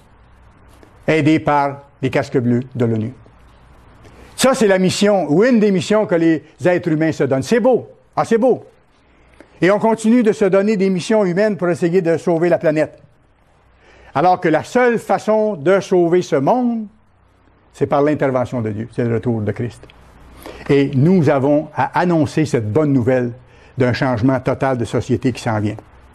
S1: Aidés par les casques bleus de l'ONU. Ça, c'est la mission, ou une des missions que les êtres humains se donnent. C'est beau. Ah, c'est beau. Et on continue de se donner des missions humaines pour essayer de sauver la planète. Alors que la seule façon de sauver ce monde, c'est par l'intervention de Dieu. C'est le retour de Christ. Et nous avons à annoncer cette bonne nouvelle d'un changement total de société qui s'en vient.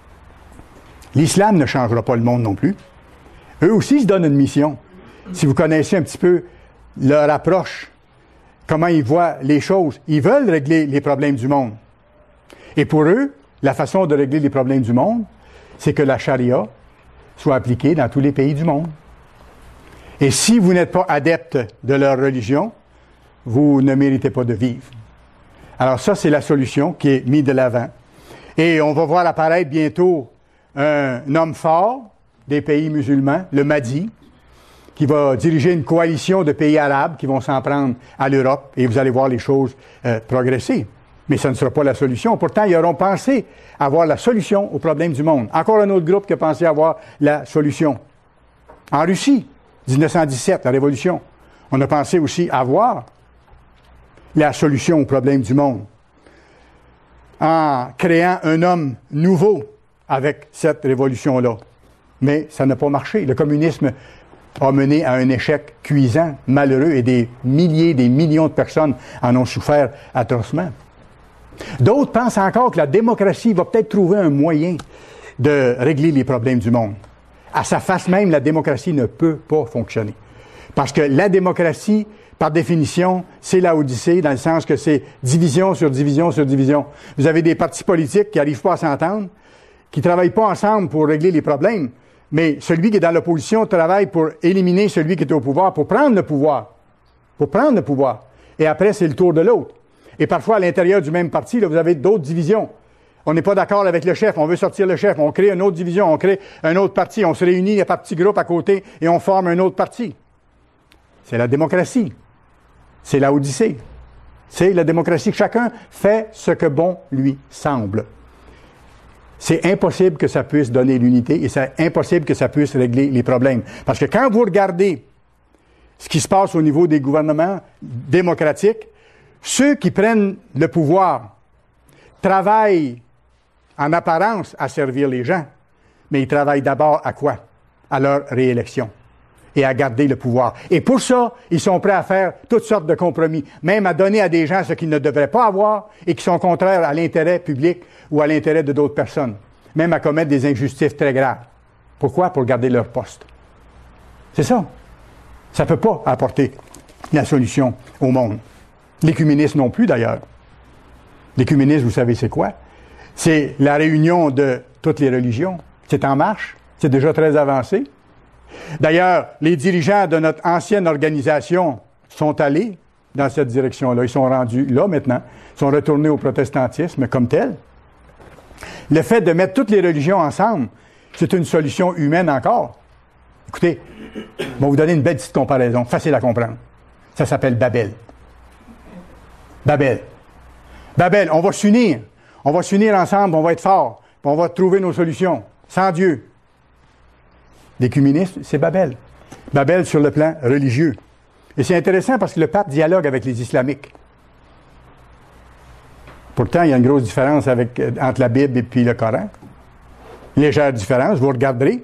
S1: L'islam ne changera pas le monde non plus. Eux aussi se donnent une mission. Si vous connaissez un petit peu leur approche, comment ils voient les choses, ils veulent régler les problèmes du monde. Et pour eux, la façon de régler les problèmes du monde, c'est que la charia soit appliquée dans tous les pays du monde. Et si vous n'êtes pas adepte de leur religion, vous ne méritez pas de vivre. Alors ça, c'est la solution qui est mise de l'avant. Et on va voir apparaître bientôt un homme fort des pays musulmans, le Mahdi, qui va diriger une coalition de pays arabes qui vont s'en prendre à l'Europe, et vous allez voir les choses euh, progresser. Mais ça ne sera pas la solution. Pourtant, ils auront pensé avoir la solution aux problèmes du monde. Encore un autre groupe qui a pensé avoir la solution. En Russie, dix-neuf cent dix-sept, la Révolution, on a pensé aussi avoir la solution aux problèmes du monde en créant un homme nouveau avec cette révolution-là. Mais ça n'a pas marché. Le communisme a mené à un échec cuisant, malheureux, et des milliers, des millions de personnes en ont souffert atrocement. D'autres pensent encore que la démocratie va peut-être trouver un moyen de régler les problèmes du monde. À sa face même, la démocratie ne peut pas fonctionner. Parce que la démocratie, par définition, c'est la Odyssée, dans le sens que c'est division sur division sur division. Vous avez des partis politiques qui n'arrivent pas à s'entendre, qui ne travaillent pas ensemble pour régler les problèmes, mais celui qui est dans l'opposition travaille pour éliminer celui qui est au pouvoir, pour prendre le pouvoir. Pour prendre le pouvoir. Et après, c'est le tour de l'autre. Et parfois, à l'intérieur du même parti, là, vous avez d'autres divisions. On n'est pas d'accord avec le chef, on veut sortir le chef, on crée une autre division, on crée un autre parti, on se réunit par petits groupes à côté et on forme un autre parti. C'est la démocratie. C'est la Odyssée. C'est la démocratie. Chacun fait ce que bon lui semble. C'est impossible que ça puisse donner l'unité et c'est impossible que ça puisse régler les problèmes. Parce que quand vous regardez ce qui se passe au niveau des gouvernements démocratiques, ceux qui prennent le pouvoir travaillent en apparence à servir les gens, mais ils travaillent d'abord à quoi? À leur réélection et à garder le pouvoir. Et pour ça, ils sont prêts à faire toutes sortes de compromis, même à donner à des gens ce qu'ils ne devraient pas avoir et qui sont contraires à l'intérêt public ou à l'intérêt de d'autres personnes, même à commettre des injustices très graves. Pourquoi? Pour garder leur poste. C'est ça. Ça ne peut pas apporter la solution au monde. L'écuménisme non plus, d'ailleurs. L'écuménisme, vous savez, c'est quoi? C'est la réunion de toutes les religions. C'est en marche. C'est déjà très avancé. D'ailleurs, les dirigeants de notre ancienne organisation sont allés dans cette direction-là. Ils sont rendus là maintenant. Ils sont retournés au protestantisme comme tel. Le fait de mettre toutes les religions ensemble, c'est une solution humaine encore. Écoutez, je vais vous donner une belle petite comparaison, facile à comprendre. Ça s'appelle Babel. Babel. Babel, on va s'unir. On va s'unir ensemble, on va être forts. On va trouver nos solutions. Sans Dieu. L'écuménisme, c'est Babel. Babel sur le plan religieux. Et c'est intéressant parce que le pape dialogue avec les islamiques. Pourtant, il y a une grosse différence avec, entre la Bible et puis le Coran. Légère différence, vous regarderez.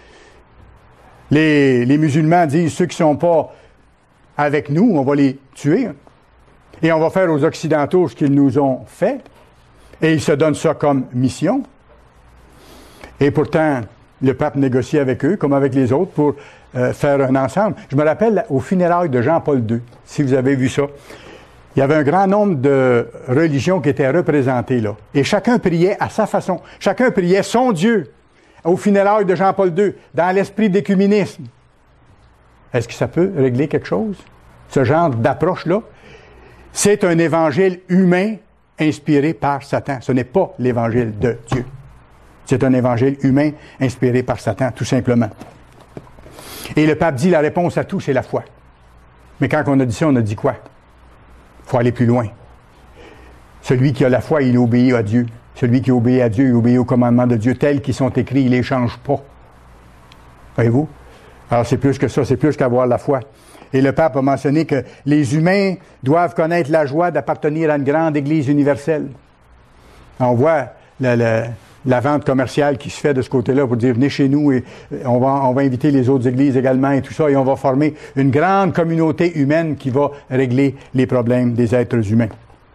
S1: Les, les musulmans disent, ceux qui ne sont pas avec nous, on va les tuer. Et on va faire aux Occidentaux ce qu'ils nous ont fait. Et ils se donnent ça comme mission. Et pourtant, le pape négocie avec eux, comme avec les autres, pour euh, faire un ensemble. Je me rappelle aux funérailles de Jean-Paul deux, si vous avez vu ça. Il y avait un grand nombre de religions qui étaient représentées là. Et chacun priait à sa façon. Chacun priait son Dieu aux funérailles de Jean-Paul deux, dans l'esprit d'écuménisme. Est-ce que ça peut régler quelque chose? Ce genre d'approche-là? C'est un évangile humain inspiré par Satan. Ce n'est pas l'évangile de Dieu. C'est un évangile humain inspiré par Satan, tout simplement. Et le pape dit la réponse à tout, c'est la foi. Mais quand on a dit ça, on a dit quoi? Il faut aller plus loin. Celui qui a la foi, il obéit à Dieu. Celui qui obéit à Dieu, il obéit aux commandements de Dieu tels qu'ils sont écrits, il ne les change pas. Voyez-vous? Alors c'est plus que ça, c'est plus qu'avoir la foi. Et le pape a mentionné que les humains doivent connaître la joie d'appartenir à une grande Église universelle. On voit la, la, la vente commerciale qui se fait de ce côté-là pour dire venez chez nous et on va, on va inviter les autres églises également et tout ça, et on va former une grande communauté humaine qui va régler les problèmes des êtres humains.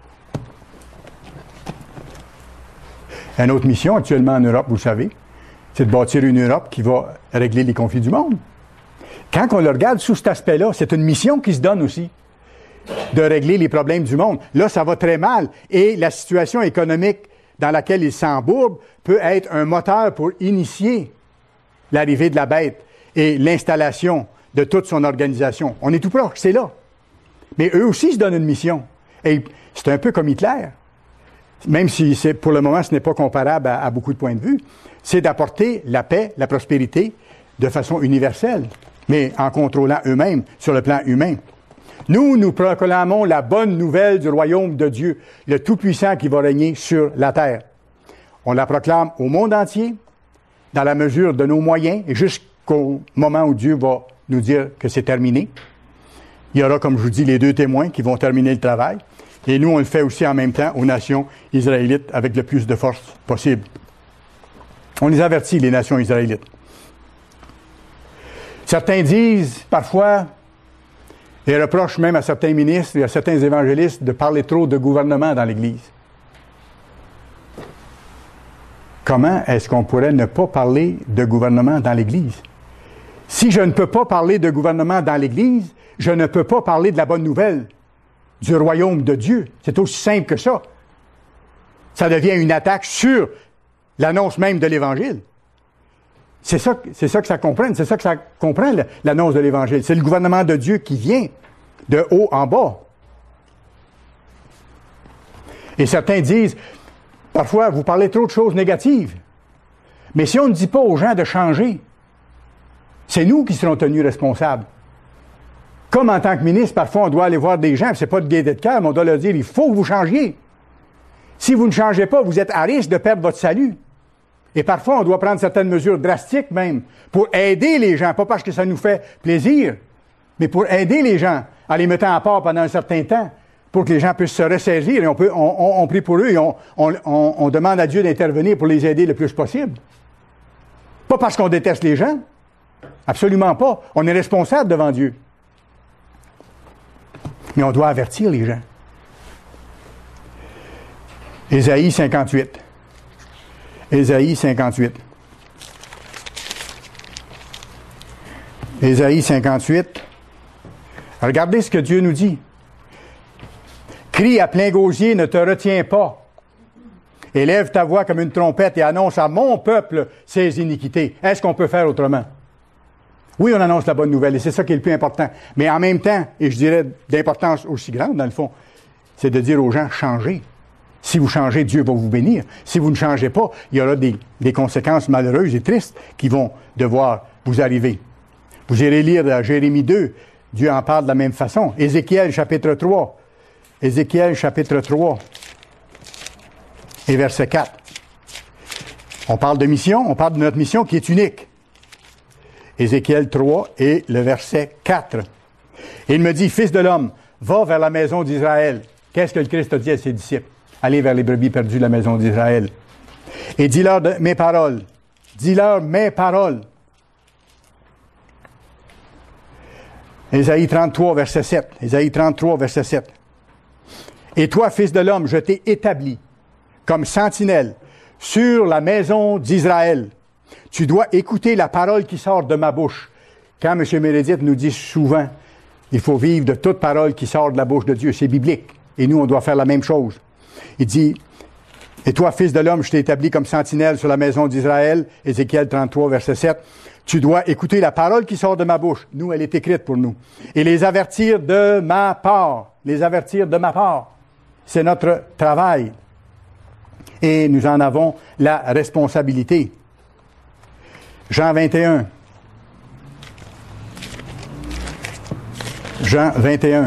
S1: Une autre mission actuellement en Europe, vous le savez, c'est de bâtir une Europe qui va régler les conflits du monde. Quand on le regarde sous cet aspect-là, c'est une mission qui se donne aussi, de régler les problèmes du monde. Là, ça va très mal et la situation économique dans laquelle il s'embourbe peut être un moteur pour initier l'arrivée de la bête et l'installation de toute son organisation. On est tout proche, c'est là. Mais eux aussi se donnent une mission. Et c'est un peu comme Hitler. Même si c'est, pour le moment ce n'est pas comparable à, à beaucoup de points de vue, c'est d'apporter la paix, la prospérité de façon universelle, mais en contrôlant eux-mêmes sur le plan humain. Nous, nous proclamons la bonne nouvelle du royaume de Dieu, le Tout-Puissant qui va régner sur la terre. On la proclame au monde entier, dans la mesure de nos moyens, et jusqu'au moment où Dieu va nous dire que c'est terminé. Il y aura, comme je vous dis, les deux témoins qui vont terminer le travail. Et nous, on le fait aussi en même temps aux nations israélites avec le plus de force possible. On les avertit, les nations israélites. Certains disent, parfois, et reprochent même à certains ministres et à certains évangélistes de parler trop de gouvernement dans l'Église. Comment est-ce qu'on pourrait ne pas parler de gouvernement dans l'Église? Si je ne peux pas parler de gouvernement dans l'Église, je ne peux pas parler de la bonne nouvelle du royaume de Dieu. C'est aussi simple que ça. Ça devient une attaque sur l'annonce même de l'Évangile. C'est ça, c'est ça que ça comprend. C'est ça que ça comprend, l'annonce de l'Évangile. C'est le gouvernement de Dieu qui vient de haut en bas. Et certains disent, parfois, vous parlez trop de choses négatives. Mais si on ne dit pas aux gens de changer, c'est nous qui serons tenus responsables. Comme en tant que ministre, parfois, on doit aller voir des gens, c'est pas de gaieté de cœur, mais on doit leur dire, il faut que vous changiez. Si vous ne changez pas, vous êtes à risque de perdre votre salut. Et parfois, on doit prendre certaines mesures drastiques même pour aider les gens, pas parce que ça nous fait plaisir, mais pour aider les gens en les mettant à part pendant un certain temps pour que les gens puissent se ressaisir. Et on, peut, on, on, on prie pour eux et on, on, on, on demande à Dieu d'intervenir pour les aider le plus possible. Pas parce qu'on déteste les gens. Absolument pas. On est responsable devant Dieu. Mais on doit avertir les gens. Ésaïe cinquante-huit. Ésaïe cinquante-huit. Ésaïe cinquante-huit. Regardez ce que Dieu nous dit. Crie à plein gosier, ne te retiens pas. Élève ta voix comme une trompette et annonce à mon peuple ses iniquités. Est-ce qu'on peut faire autrement? Oui, on annonce la bonne nouvelle, et c'est ça qui est le plus important. Mais en même temps, et je dirais d'importance aussi grande, dans le fond, c'est de dire aux gens, changez. Si vous changez, Dieu va vous bénir. Si vous ne changez pas, il y aura des, des conséquences malheureuses et tristes qui vont devoir vous arriver. Vous irez lire dans Jérémie deux, Dieu en parle de la même façon. Ézéchiel, chapitre trois. Ézéchiel, chapitre trois, et verset quatre. On parle de mission, on parle de notre mission qui est unique. Ézéchiel trois et le verset quatre. Et il me dit, Fils de l'homme, va vers la maison d'Israël. Qu'est-ce que le Christ a dit à ses disciples? Allez vers les brebis perdues de la maison d'Israël. Et dis-leur de mes paroles. Dis-leur mes paroles. Ésaïe trente-trois, verset sept. Ésaïe trente-trois, verset sept. Et toi, fils de l'homme, je t'ai établi comme sentinelle sur la maison d'Israël. Tu dois écouter la parole qui sort de ma bouche. Quand M. Meredith nous dit souvent, il faut vivre de toute parole qui sort de la bouche de Dieu, c'est biblique. Et nous, on doit faire la même chose. Il dit, et toi, fils de l'homme, je t'ai établi comme sentinelle sur la maison d'Israël, Ézéchiel trente-trois, verset sept. Tu dois écouter la parole qui sort de ma bouche. Nous, elle est écrite pour nous. Et les avertir de ma part. Les avertir de ma part. C'est notre travail. Et nous en avons la responsabilité. Jean vingt et un. Jean vingt et un.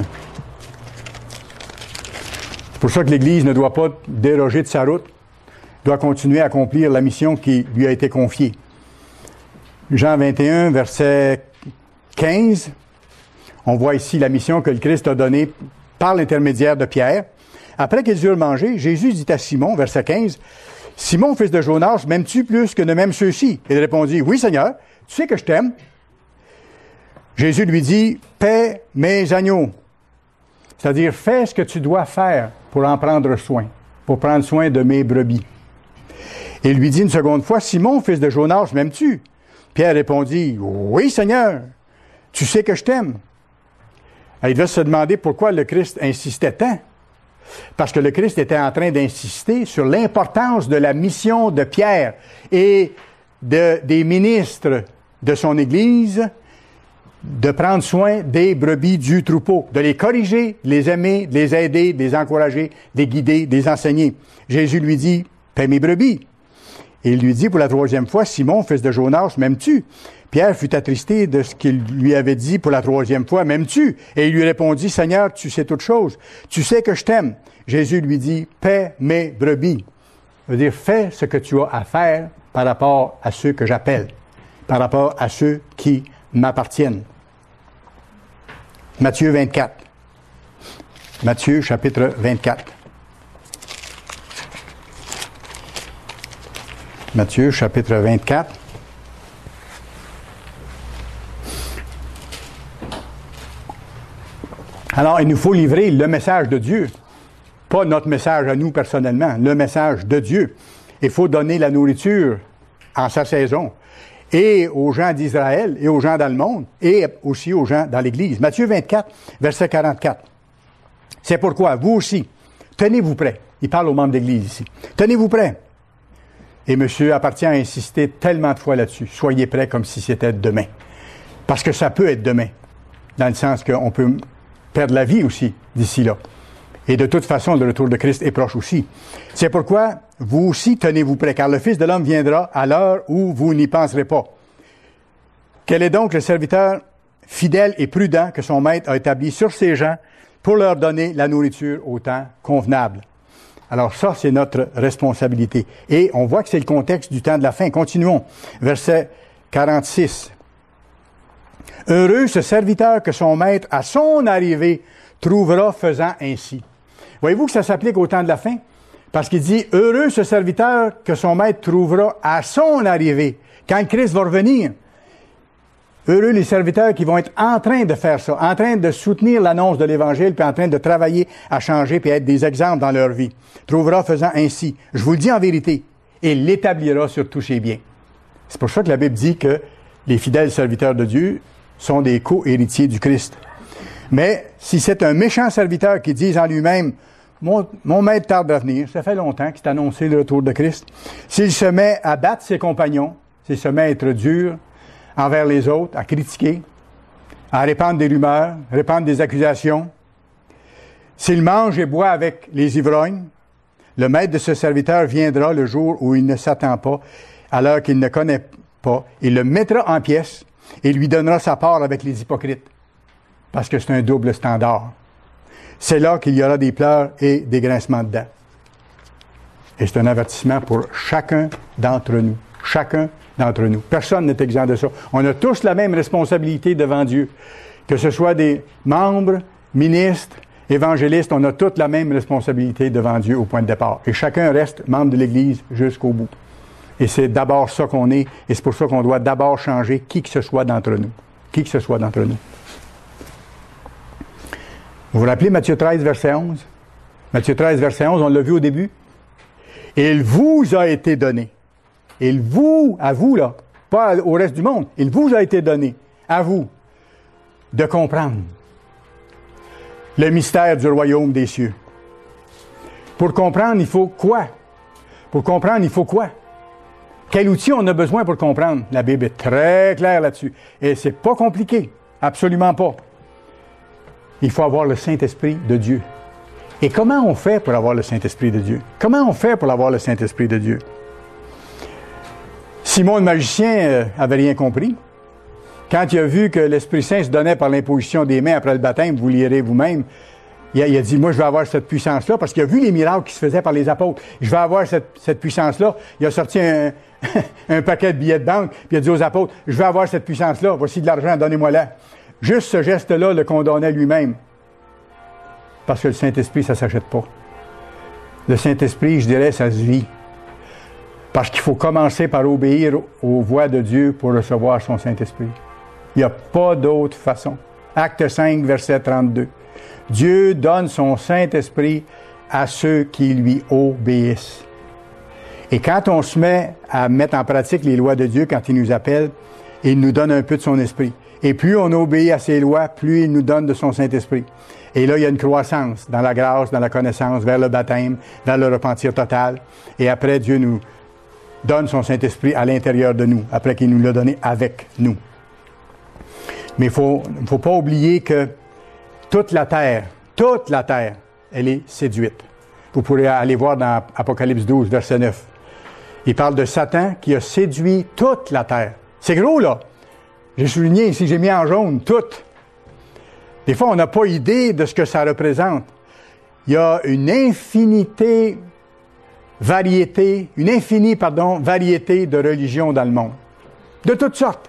S1: C'est pour ça que l'Église ne doit pas déroger de sa route, doit continuer à accomplir la mission qui lui a été confiée. Jean vingt et un, verset quinze, on voit ici la mission que le Christ a donnée par l'intermédiaire de Pierre. Après qu'ils eurent mangé, Jésus dit à Simon, verset quinze, « Simon, fils de Jonas, m'aimes-tu plus que ne m'aiment ceux-ci? » Il répondit, « Oui, Seigneur, tu sais que je t'aime. » Jésus lui dit, « Paie mes agneaux. » C'est-à-dire, fais ce que tu dois faire pour en prendre soin, pour prendre soin de mes brebis. Et il lui dit une seconde fois, « Simon, fils de Jonas, m'aimes-tu? » Pierre répondit, « Oui, Seigneur, tu sais que je t'aime. » Il devait se demander pourquoi le Christ insistait tant. Parce que le Christ était en train d'insister sur l'importance de la mission de Pierre et de, des ministres de son Église de prendre soin des brebis du troupeau, de les corriger, de les aimer, de les aider, de les encourager, de les guider, de les enseigner. Jésus lui dit, « Paie mes brebis. » Et il lui dit pour la troisième fois, « Simon, fils de Jonas, m'aimes-tu? » Pierre fut attristé de ce qu'il lui avait dit pour la troisième fois, « M'aimes-tu? » Et il lui répondit, « Seigneur, tu sais toutes choses. Tu sais que je t'aime. » Jésus lui dit, « Paie mes brebis. » Ça veut dire, fais ce que tu as à faire par rapport à ceux que j'appelle, par rapport à ceux qui m'appartiennent. Matthieu vingt-quatre. Matthieu, chapitre vingt-quatre. Matthieu, chapitre vingt-quatre. Alors, il nous faut livrer le message de Dieu. Pas notre message à nous personnellement, le message de Dieu. Il faut donner la nourriture en sa saison. Et aux gens d'Israël, et aux gens dans le monde, et aussi aux gens dans l'Église. Matthieu vingt-quatre, verset quarante-quatre. C'est pourquoi, vous aussi, tenez-vous prêts. Il parle aux membres d'Église ici. Tenez-vous prêts. Et monsieur appartient à insister tellement de fois là-dessus. Soyez prêts comme si c'était demain. Parce que ça peut être demain. Dans le sens qu'on peut perdre la vie aussi d'ici là. Et de toute façon, le retour de Christ est proche aussi. C'est pourquoi vous aussi tenez-vous prêts, car le Fils de l'homme viendra à l'heure où vous n'y penserez pas. Quel est donc le serviteur fidèle et prudent que son maître a établi sur ses gens pour leur donner la nourriture au temps convenable? Alors ça, c'est notre responsabilité. Et on voit que c'est le contexte du temps de la fin. Continuons. Verset quarante-six. Heureux ce serviteur que son maître, à son arrivée, trouvera faisant ainsi. Voyez-vous que ça s'applique au temps de la fin? Parce qu'il dit, heureux ce serviteur que son maître trouvera à son arrivée, quand Christ va revenir. Heureux les serviteurs qui vont être en train de faire ça, en train de soutenir l'annonce de l'Évangile, puis en train de travailler à changer, puis être des exemples dans leur vie. Trouvera faisant ainsi. Je vous le dis en vérité, et l'établira sur tous ses biens. C'est pour ça que la Bible dit que les fidèles serviteurs de Dieu sont des co-héritiers du Christ. Mais si c'est un méchant serviteur qui dit en lui-même, mon, mon maître tarde à venir, ça fait longtemps qu'il s'est annoncé le retour de Christ, s'il se met à battre ses compagnons, s'il se met à être dur, envers les autres, à critiquer, à répandre des rumeurs, répandre des accusations. S'il mange et boit avec les ivrognes, le maître de ce serviteur viendra le jour où il ne s'attend pas, à l'heure qu'il ne connaît pas. Il le mettra en pièces et lui donnera sa part avec les hypocrites, parce que c'est un double standard. C'est là qu'il y aura des pleurs et des grincements de dents. Et c'est un avertissement pour chacun d'entre nous. Chacun d'entre nous. Personne n'est exempt de ça. On a tous la même responsabilité devant Dieu. Que ce soit des membres, ministres, évangélistes, on a toutes la même responsabilité devant Dieu au point de départ. Et chacun reste membre de l'Église jusqu'au bout. Et c'est d'abord ça qu'on est, et c'est pour ça qu'on doit d'abord changer qui que ce soit d'entre nous. Qui que ce soit d'entre nous. Vous vous rappelez Matthieu treize, verset onze? Matthieu treize, verset onze, on l'a vu au début. Il vous a été donné. Il vous, à vous là, pas au reste du monde, il vous a été donné, à vous, de comprendre le mystère du royaume des cieux. Pour comprendre, il faut quoi? Pour comprendre, il faut quoi? Quel outil on a besoin pour comprendre? La Bible est très claire là-dessus. Et c'est pas compliqué. Absolument pas. Il faut avoir le Saint-Esprit de Dieu. Et comment on fait pour avoir le Saint-Esprit de Dieu? Comment on fait pour avoir le Saint-Esprit de Dieu? Simon le magicien euh, avait rien compris. Quand il a vu que l'Esprit Saint se donnait par l'imposition des mains après le baptême, vous lirez vous-même, il a, il a dit, moi je vais avoir cette puissance-là, parce qu'il a vu les miracles qui se faisaient par les apôtres. Je vais avoir cette, cette puissance-là. Il a sorti un, un paquet de billets de banque, puis il a dit aux apôtres, je vais avoir cette puissance-là, voici de l'argent, donnez-moi-la. Juste ce geste-là le condamnait lui-même. Parce que le Saint-Esprit, ça ne s'achète pas. Le Saint-Esprit, je dirais, ça se vit. Parce qu'il faut commencer par obéir aux voix de Dieu pour recevoir son Saint-Esprit. Il n'y a pas d'autre façon. Acte cinq, verset trente-deux. Dieu donne son Saint-Esprit à ceux qui lui obéissent. Et quand on se met à mettre en pratique les lois de Dieu, quand il nous appelle, il nous donne un peu de son esprit. Et plus on obéit à ses lois, plus il nous donne de son Saint-Esprit. Et là, il y a une croissance dans la grâce, dans la connaissance, vers le baptême, vers le repentir total. Et après, Dieu nous donne son Saint-Esprit à l'intérieur de nous, après qu'il nous l'a donné avec nous. Mais il faut, il faut pas oublier que toute la terre, toute la terre, elle est séduite. Vous pourrez aller voir dans Apocalypse douze, verset neuf. Il parle de Satan qui a séduit toute la terre. C'est gros, là. J'ai souligné ici, j'ai mis en jaune, toute. Des fois, on n'a pas idée de ce que ça représente. Il y a une infinité, variété, une infinie, pardon, variété de religions dans le monde. De toutes sortes.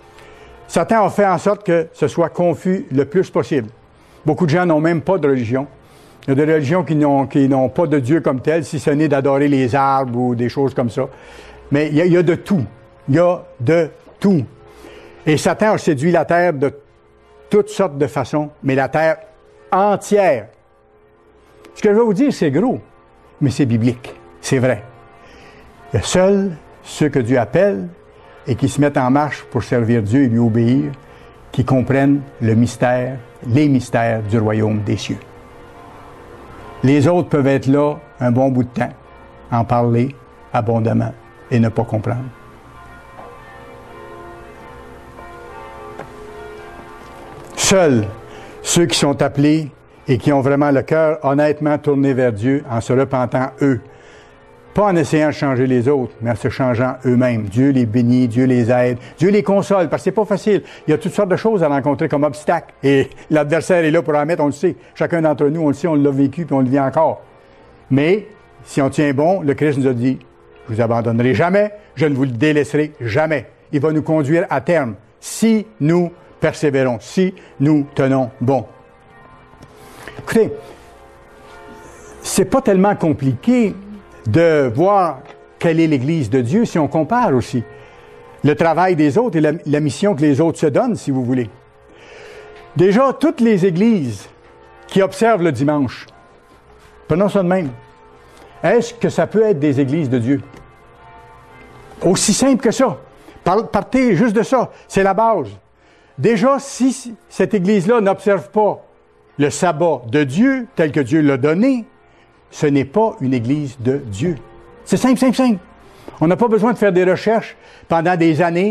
S1: Satan a fait en sorte que ce soit confus le plus possible. Beaucoup de gens n'ont même pas de religion. Il y a des religions qui n'ont, qui n'ont pas de Dieu comme tel, si ce n'est d'adorer les arbres ou des choses comme ça. Mais il y a, il y a de tout. Il y a de tout. Et Satan a séduit la terre de toutes sortes de façons, mais la terre entière. Ce que je vais vous dire, c'est gros, mais c'est biblique. C'est vrai. Il y a seuls ceux que Dieu appelle et qui se mettent en marche pour servir Dieu et lui obéir, qui comprennent le mystère, les mystères du royaume des cieux. Les autres peuvent être là un bon bout de temps, en parler abondamment et ne pas comprendre. Seuls ceux qui sont appelés et qui ont vraiment le cœur honnêtement tourné vers Dieu en se repentant eux. Pas en essayant de changer les autres, mais en se changeant eux-mêmes. Dieu les bénit, Dieu les aide, Dieu les console, parce que c'est pas facile. Il y a toutes sortes de choses à rencontrer comme obstacles. Et l'adversaire est là pour en mettre, on le sait. Chacun d'entre nous, on le sait, on l'a vécu puis on le vit encore. Mais, si on tient bon, le Christ nous a dit, je vous abandonnerai jamais, je ne vous le délaisserai jamais. Il va nous conduire à terme, si nous persévérons, si nous tenons bon. Écoutez, c'est pas tellement compliqué de voir quelle est l'Église de Dieu si on compare aussi le travail des autres et la, la mission que les autres se donnent, si vous voulez. Déjà, toutes les églises qui observent le dimanche, prenons ça de même, est-ce que ça peut être des églises de Dieu? Aussi simple que ça. Partez juste de ça. C'est la base. Déjà, si cette église-là n'observe pas le sabbat de Dieu tel que Dieu l'a donné, ce n'est pas une église de Dieu. C'est simple, simple, simple. On n'a pas besoin de faire des recherches pendant des années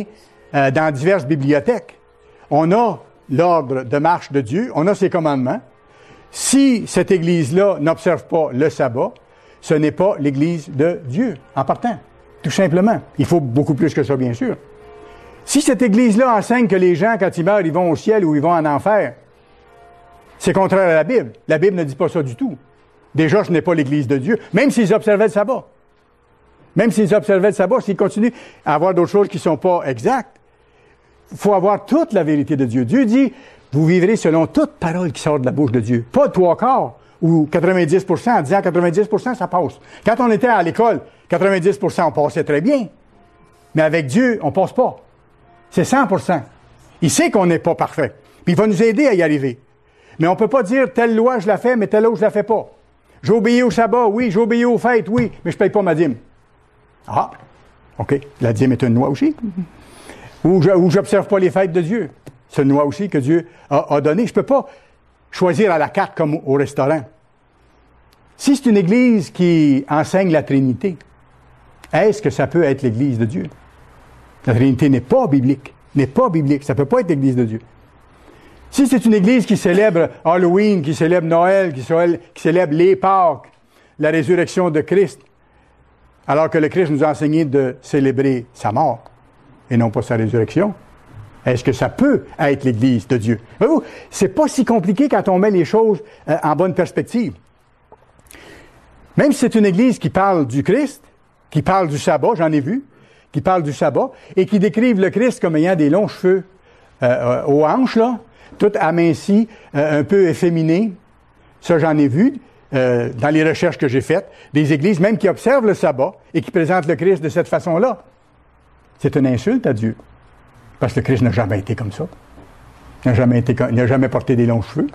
S1: euh, dans diverses bibliothèques. On a l'ordre de marche de Dieu, on a ses commandements. Si cette Église-là n'observe pas le sabbat, ce n'est pas l'Église de Dieu, en partant, tout simplement. Il faut beaucoup plus que ça, bien sûr. Si cette Église-là enseigne que les gens, quand ils meurent, ils vont au ciel ou ils vont en enfer, c'est contraire à la Bible. La Bible ne dit pas ça du tout. Déjà, ce n'est pas l'Église de Dieu, même s'ils observaient le sabbat. Même s'ils observaient le sabbat, s'ils continuent à avoir d'autres choses qui ne sont pas exactes, il faut avoir toute la vérité de Dieu. Dieu dit, vous vivrez selon toute parole qui sort de la bouche de Dieu. Pas trois quarts ou quatre-vingt-dix pour cent en disant quatre-vingt-dix pour cent, ça passe. Quand on était à l'école, quatre-vingt-dix pour cent, on passait très bien. Mais avec Dieu, on ne passe pas. C'est cent pour cent. Il sait qu'on n'est pas parfait. Puis il va nous aider à y arriver. Mais on ne peut pas dire, telle loi, je la fais, mais telle autre, je la fais pas. J'obéis au sabbat, oui. J'obéis aux fêtes, oui. Mais je ne paye pas ma dîme. Ah, OK. La dîme est une loi aussi. Ou je n'observe pas les fêtes de Dieu. C'est une loi aussi que Dieu a, a donnée. Je ne peux pas choisir à la carte comme au restaurant. Si c'est une Église qui enseigne la Trinité, est-ce que ça peut être l'Église de Dieu? La Trinité n'est pas biblique. N'est pas biblique. Ça ne peut pas être l'Église de Dieu. Si c'est une Église qui célèbre Halloween, qui célèbre Noël, qui célèbre, qui célèbre les Pâques, la résurrection de Christ, alors que le Christ nous a enseigné de célébrer sa mort et non pas sa résurrection, est-ce que ça peut être l'Église de Dieu? Voyez-vous, c'est pas si compliqué quand on met les choses euh, en bonne perspective. Même si c'est une Église qui parle du Christ, qui parle du sabbat, j'en ai vu, qui parle du sabbat, et qui décrivent le Christ comme ayant des longs cheveux euh, euh, aux hanches, là, tout aminci, euh, un peu efféminé. Ça, j'en ai vu euh, dans les recherches que j'ai faites. Des églises même qui observent le sabbat et qui présentent le Christ de cette façon-là. C'est une insulte à Dieu. Parce que le Christ n'a jamais été comme ça. Il n'a jamais, été, il n'a jamais porté des longs cheveux.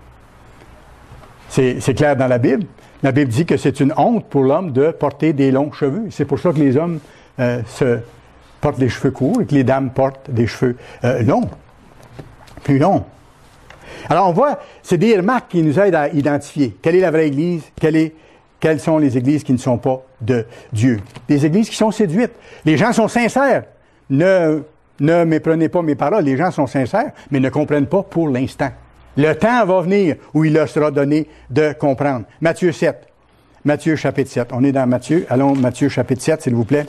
S1: C'est, c'est clair dans la Bible. La Bible dit que c'est une honte pour l'homme de porter des longs cheveux. C'est pour ça que les hommes euh, se portent des cheveux courts et que les dames portent des cheveux euh, longs. Plus longs. Alors on voit, c'est des remarques qui nous aident à identifier quelle est la vraie Église, quelle est, quelles sont les églises qui ne sont pas de Dieu. Des églises qui sont séduites. Les gens sont sincères. Ne, ne méprenez pas mes paroles. Les gens sont sincères, mais ne comprennent pas pour l'instant. Le temps va venir où il leur sera donné de comprendre. Matthieu sept. Matthieu chapitre sept. On est dans Matthieu. Allons, Matthieu chapitre sept, s'il vous plaît.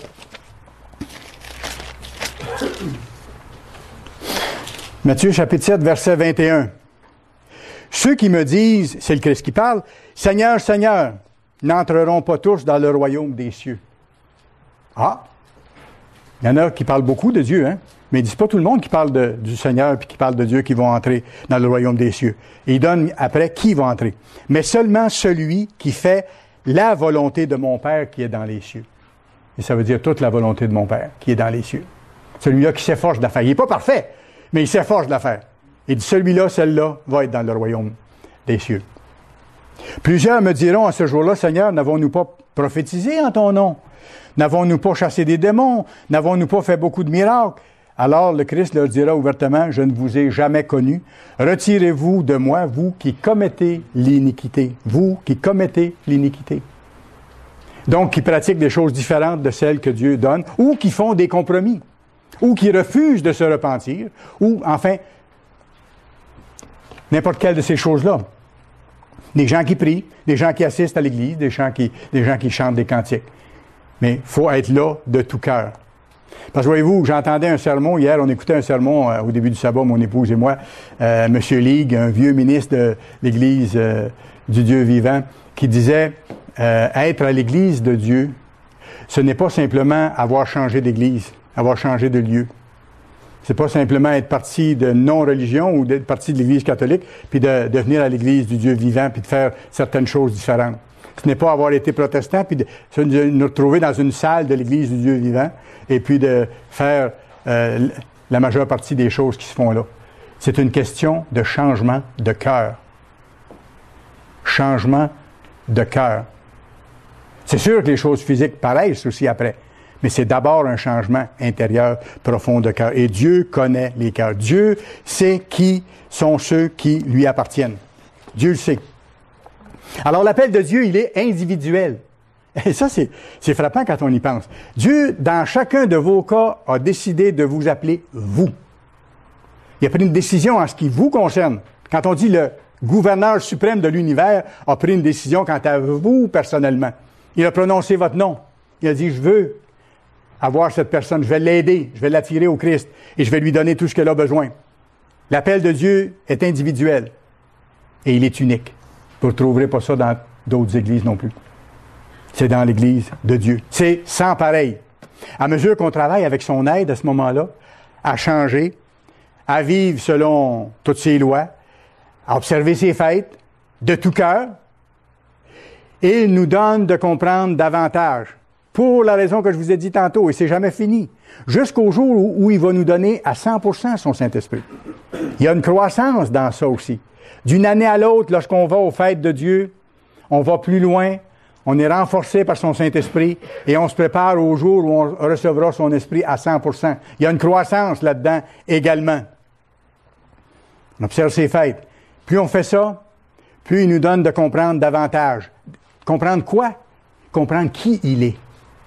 S1: Matthieu chapitre sept, verset vingt et un. Ceux qui me disent, c'est le Christ qui parle, « Seigneur, Seigneur », n'entreront pas tous dans le royaume des cieux. Ah! Il y en a qui parlent beaucoup de Dieu, hein? Mais ils ne disent pas tout le monde qui parle de, du Seigneur puis qui parle de Dieu qui vont entrer dans le royaume des cieux. Et ils donnent après qui va entrer. Mais seulement celui qui fait la volonté de mon Père qui est dans les cieux. Et ça veut dire toute la volonté de mon Père qui est dans les cieux. Celui-là qui s'efforce de la faire. Il n'est pas parfait, mais il s'efforce de la faire. Et celui-là, celle-là, va être dans le royaume des cieux. Plusieurs me diront à ce jour-là, Seigneur, n'avons-nous pas prophétisé en ton nom? N'avons-nous pas chassé des démons? N'avons-nous pas fait beaucoup de miracles? Alors le Christ leur dira ouvertement, je ne vous ai jamais connu. Retirez-vous de moi, vous qui commettez l'iniquité. Vous qui commettez l'iniquité. Donc, qui pratiquent des choses différentes de celles que Dieu donne, ou qui font des compromis, ou qui refusent de se repentir, ou, enfin, n'importe quelle de ces choses-là. Des gens qui prient, des gens qui assistent à l'Église, des gens qui, des gens qui chantent des cantiques. Mais il faut être là de tout cœur. Parce que voyez-vous, j'entendais un sermon hier, on écoutait un sermon euh, au début du sabbat, mon épouse et moi, euh, M. Ligue, un vieux ministre de l'Église euh, du Dieu vivant, qui disait euh, être à l'Église de Dieu, ce n'est pas simplement avoir changé d'Église, avoir changé de lieu. C'est pas simplement être parti de non-religion ou d'être parti de l'Église catholique, puis de, de venir à l'Église du Dieu vivant, puis de faire certaines choses différentes. Ce n'est pas avoir été protestant, puis de, de nous retrouver dans une salle de l'Église du Dieu vivant, et puis de faire euh, la majeure partie des choses qui se font là. C'est une question de changement de cœur. Changement de cœur. C'est sûr que les choses physiques paraissent aussi après, mais c'est d'abord un changement intérieur profond de cœur. Et Dieu connaît les cœurs. Dieu sait qui sont ceux qui lui appartiennent. Dieu le sait. Alors l'appel de Dieu, il est individuel. Et ça, c'est, c'est frappant quand on y pense. Dieu, dans chacun de vos cas, a décidé de vous appeler vous. Il a pris une décision en ce qui vous concerne. Quand on dit le gouverneur suprême de l'univers a pris une décision quant à vous personnellement. Il a prononcé votre nom. Il a dit, je veux avoir cette personne, je vais l'aider, je vais l'attirer au Christ et je vais lui donner tout ce qu'elle a besoin. L'appel de Dieu est individuel et il est unique. Vous ne trouverez pas ça dans d'autres églises non plus. C'est dans l'Église de Dieu. C'est sans pareil. À mesure qu'on travaille avec son aide à ce moment-là, à changer, à vivre selon toutes ses lois, à observer ses fêtes de tout cœur, et il nous donne de comprendre davantage, pour la raison que je vous ai dit tantôt, et c'est jamais fini, jusqu'au jour où, où il va nous donner à cent pour cent son Saint-Esprit. Il y a une croissance dans ça aussi. D'une année à l'autre, lorsqu'on va aux fêtes de Dieu, on va plus loin, on est renforcé par son Saint-Esprit et on se prépare au jour où on recevra son Esprit à cent pour cent. Il y a une croissance là-dedans également. On observe ses fêtes. Plus on fait ça, plus il nous donne de comprendre davantage. Comprendre quoi? Comprendre qui il est.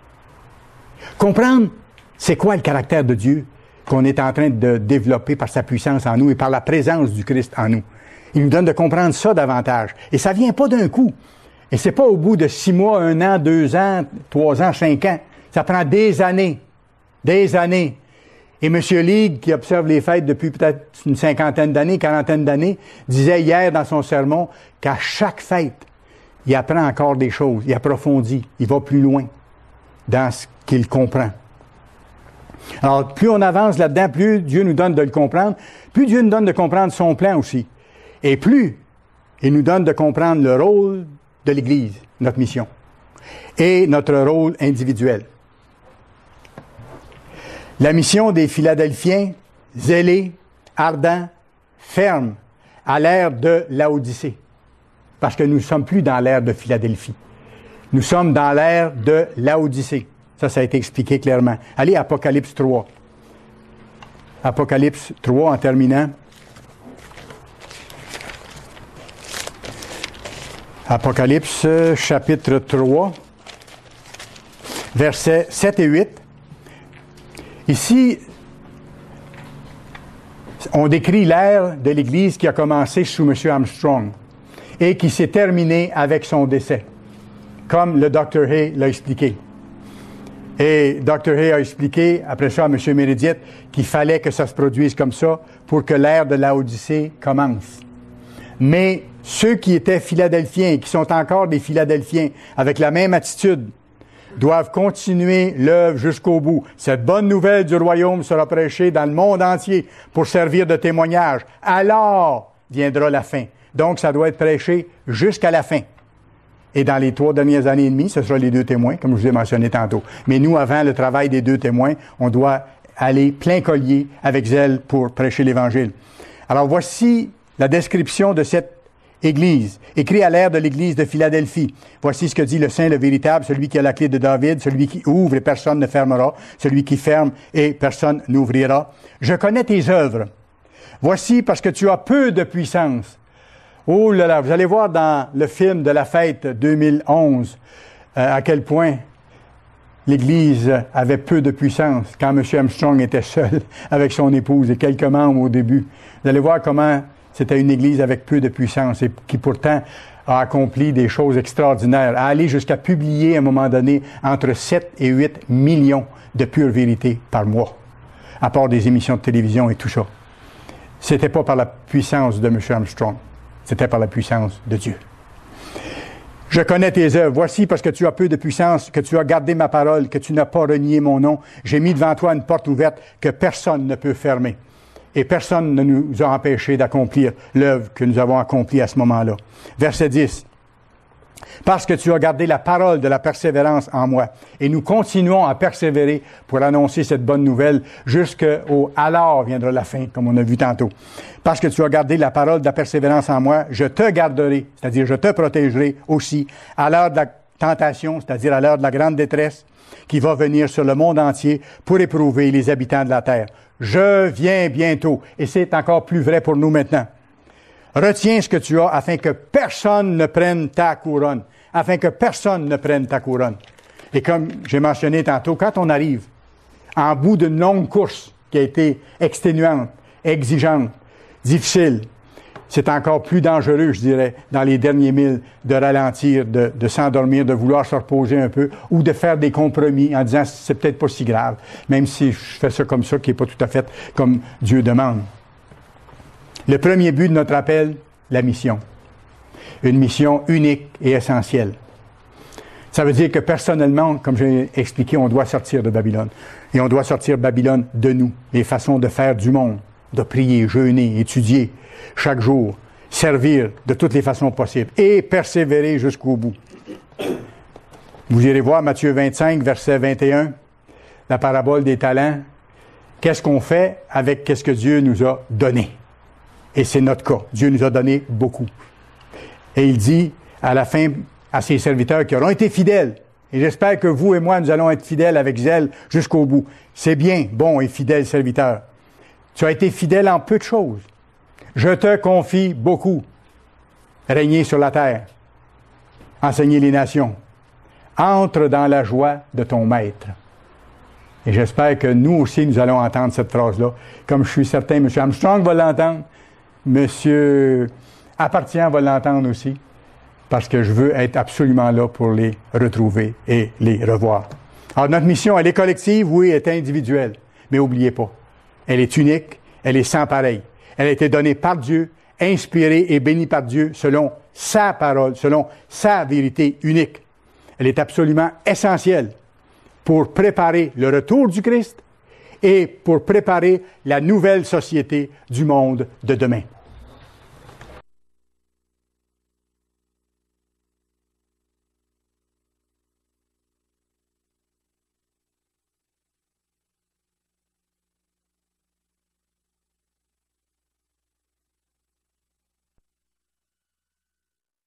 S1: Comprendre c'est quoi le caractère de Dieu qu'on est en train de développer par sa puissance en nous et par la présence du Christ en nous. Il nous donne de comprendre ça davantage. Et ça vient pas d'un coup. Et c'est pas au bout de six mois, un an, deux ans, trois ans, cinq ans. Ça prend des années. Des années. Et M. League, qui observe les fêtes depuis peut-être une cinquantaine d'années, quarantaine d'années, disait hier dans son sermon qu'à chaque fête, il apprend encore des choses, il approfondit, il va plus loin dans ce qu'il comprend. Alors, plus on avance là-dedans, plus Dieu nous donne de le comprendre, plus Dieu nous donne de comprendre son plan aussi. Et plus il nous donne de comprendre le rôle de l'Église, notre mission, et notre rôle individuel. La mission des Philadelphiens, zélés, ardents, fermes, à l'ère de Laodicée. Parce que nous ne sommes plus dans l'ère de Philadelphie. Nous sommes dans l'ère de Laodicée. Ça, ça a été expliqué clairement. Allez, Apocalypse trois. Apocalypse trois, en terminant. Apocalypse, chapitre trois, versets sept et huit. Ici, on décrit l'ère de l'Église qui a commencé sous M. Armstrong et qui s'est terminée avec son décès, comme le docteur Hay l'a expliqué. Et docteur Hay a expliqué, après ça, à M. Meredith, qu'il fallait que ça se produise comme ça pour que l'ère de Laodicée commence. Mais ceux qui étaient Philadelphiens et qui sont encore des Philadelphiens avec la même attitude doivent continuer l'œuvre jusqu'au bout. Cette bonne nouvelle du royaume sera prêchée dans le monde entier pour servir de témoignage. Alors viendra la fin. Donc, ça doit être prêché jusqu'à la fin. Et dans les trois dernières années et demie, ce sera les deux témoins, comme je vous ai mentionné tantôt. Mais nous, avant le travail des deux témoins, on doit aller plein collier avec zèle pour prêcher l'Évangile. Alors, voici la description de cette Église, écrit à l'ère de l'Église de Philadelphie. Voici ce que dit le Saint, le véritable, celui qui a la clé de David, celui qui ouvre et personne ne fermera, celui qui ferme et personne n'ouvrira. Je connais tes œuvres. Voici parce que tu as peu de puissance. Oh là là, vous allez voir dans le film de la fête deux mille onze euh, à quel point l'Église avait peu de puissance quand M. Armstrong était seul avec son épouse et quelques membres au début. Vous allez voir comment c'était une Église avec peu de puissance et qui pourtant a accompli des choses extraordinaires, à aller jusqu'à publier à un moment donné entre sept et huit millions de pure vérité par mois, à part des émissions de télévision et tout ça. C'était pas par la puissance de M. Armstrong, c'était par la puissance de Dieu. Je connais tes œuvres. Voici parce que tu as peu de puissance, que tu as gardé ma parole, que tu n'as pas renié mon nom. J'ai mis devant toi une porte ouverte que personne ne peut fermer. Et personne ne nous a empêchés d'accomplir l'œuvre que nous avons accomplie à ce moment-là. Verset dix. Parce que tu as gardé la parole de la persévérance en moi. Et nous continuons à persévérer pour annoncer cette bonne nouvelle jusqu'au « alors viendra la fin », comme on a vu tantôt. Parce que tu as gardé la parole de la persévérance en moi, je te garderai, c'est-à-dire je te protégerai aussi à l'heure de la tentation, c'est-à-dire à l'heure de la grande détresse qui va venir sur le monde entier pour éprouver les habitants de la terre. Je viens bientôt. Et c'est encore plus vrai pour nous maintenant. Retiens ce que tu as afin que personne ne prenne ta couronne. afin que personne ne prenne ta couronne. Et comme j'ai mentionné tantôt, quand on arrive en bout d'une longue course qui a été exténuante, exigeante, difficile, c'est encore plus dangereux, je dirais, dans les derniers milles, de ralentir, de, de s'endormir, de vouloir se reposer un peu ou de faire des compromis en disant c'est peut-être pas si grave, même si je fais ça comme ça, qui n'est pas tout à fait comme Dieu demande. Le premier but de notre appel, la mission. Une mission unique et essentielle. Ça veut dire que personnellement, comme j'ai expliqué, on doit sortir de Babylone. Et on doit sortir Babylone de nous, les façons de faire du monde, de prier, jeûner, étudier chaque jour, servir de toutes les façons possibles et persévérer jusqu'au bout. Vous irez voir Matthieu vingt-cinq, verset vingt et un, la parabole des talents. Qu'est-ce qu'on fait avec qu'est-ce que Dieu nous a donné? Et c'est notre cas. Dieu nous a donné beaucoup. Et il dit à la fin à ses serviteurs qui auront été fidèles, et j'espère que vous et moi, nous allons être fidèles avec zèle jusqu'au bout. C'est bien, bon et fidèle serviteur. Tu as été fidèle en peu de choses. Je te confie beaucoup. Régner sur la terre. Enseigner les nations. Entre dans la joie de ton maître. Et j'espère que nous aussi, nous allons entendre cette phrase-là. Comme je suis certain, M. Armstrong va l'entendre. M. Appartient va l'entendre aussi. Parce que je veux être absolument là pour les retrouver et les revoir. Alors, notre mission, elle est collective, oui, elle est individuelle. Mais n'oubliez pas, elle est unique, elle est sans pareil. Elle a été donnée par Dieu, inspirée et bénie par Dieu selon sa parole, selon sa vérité unique. Elle est absolument essentielle pour préparer le retour du Christ et pour préparer la nouvelle société du monde de demain.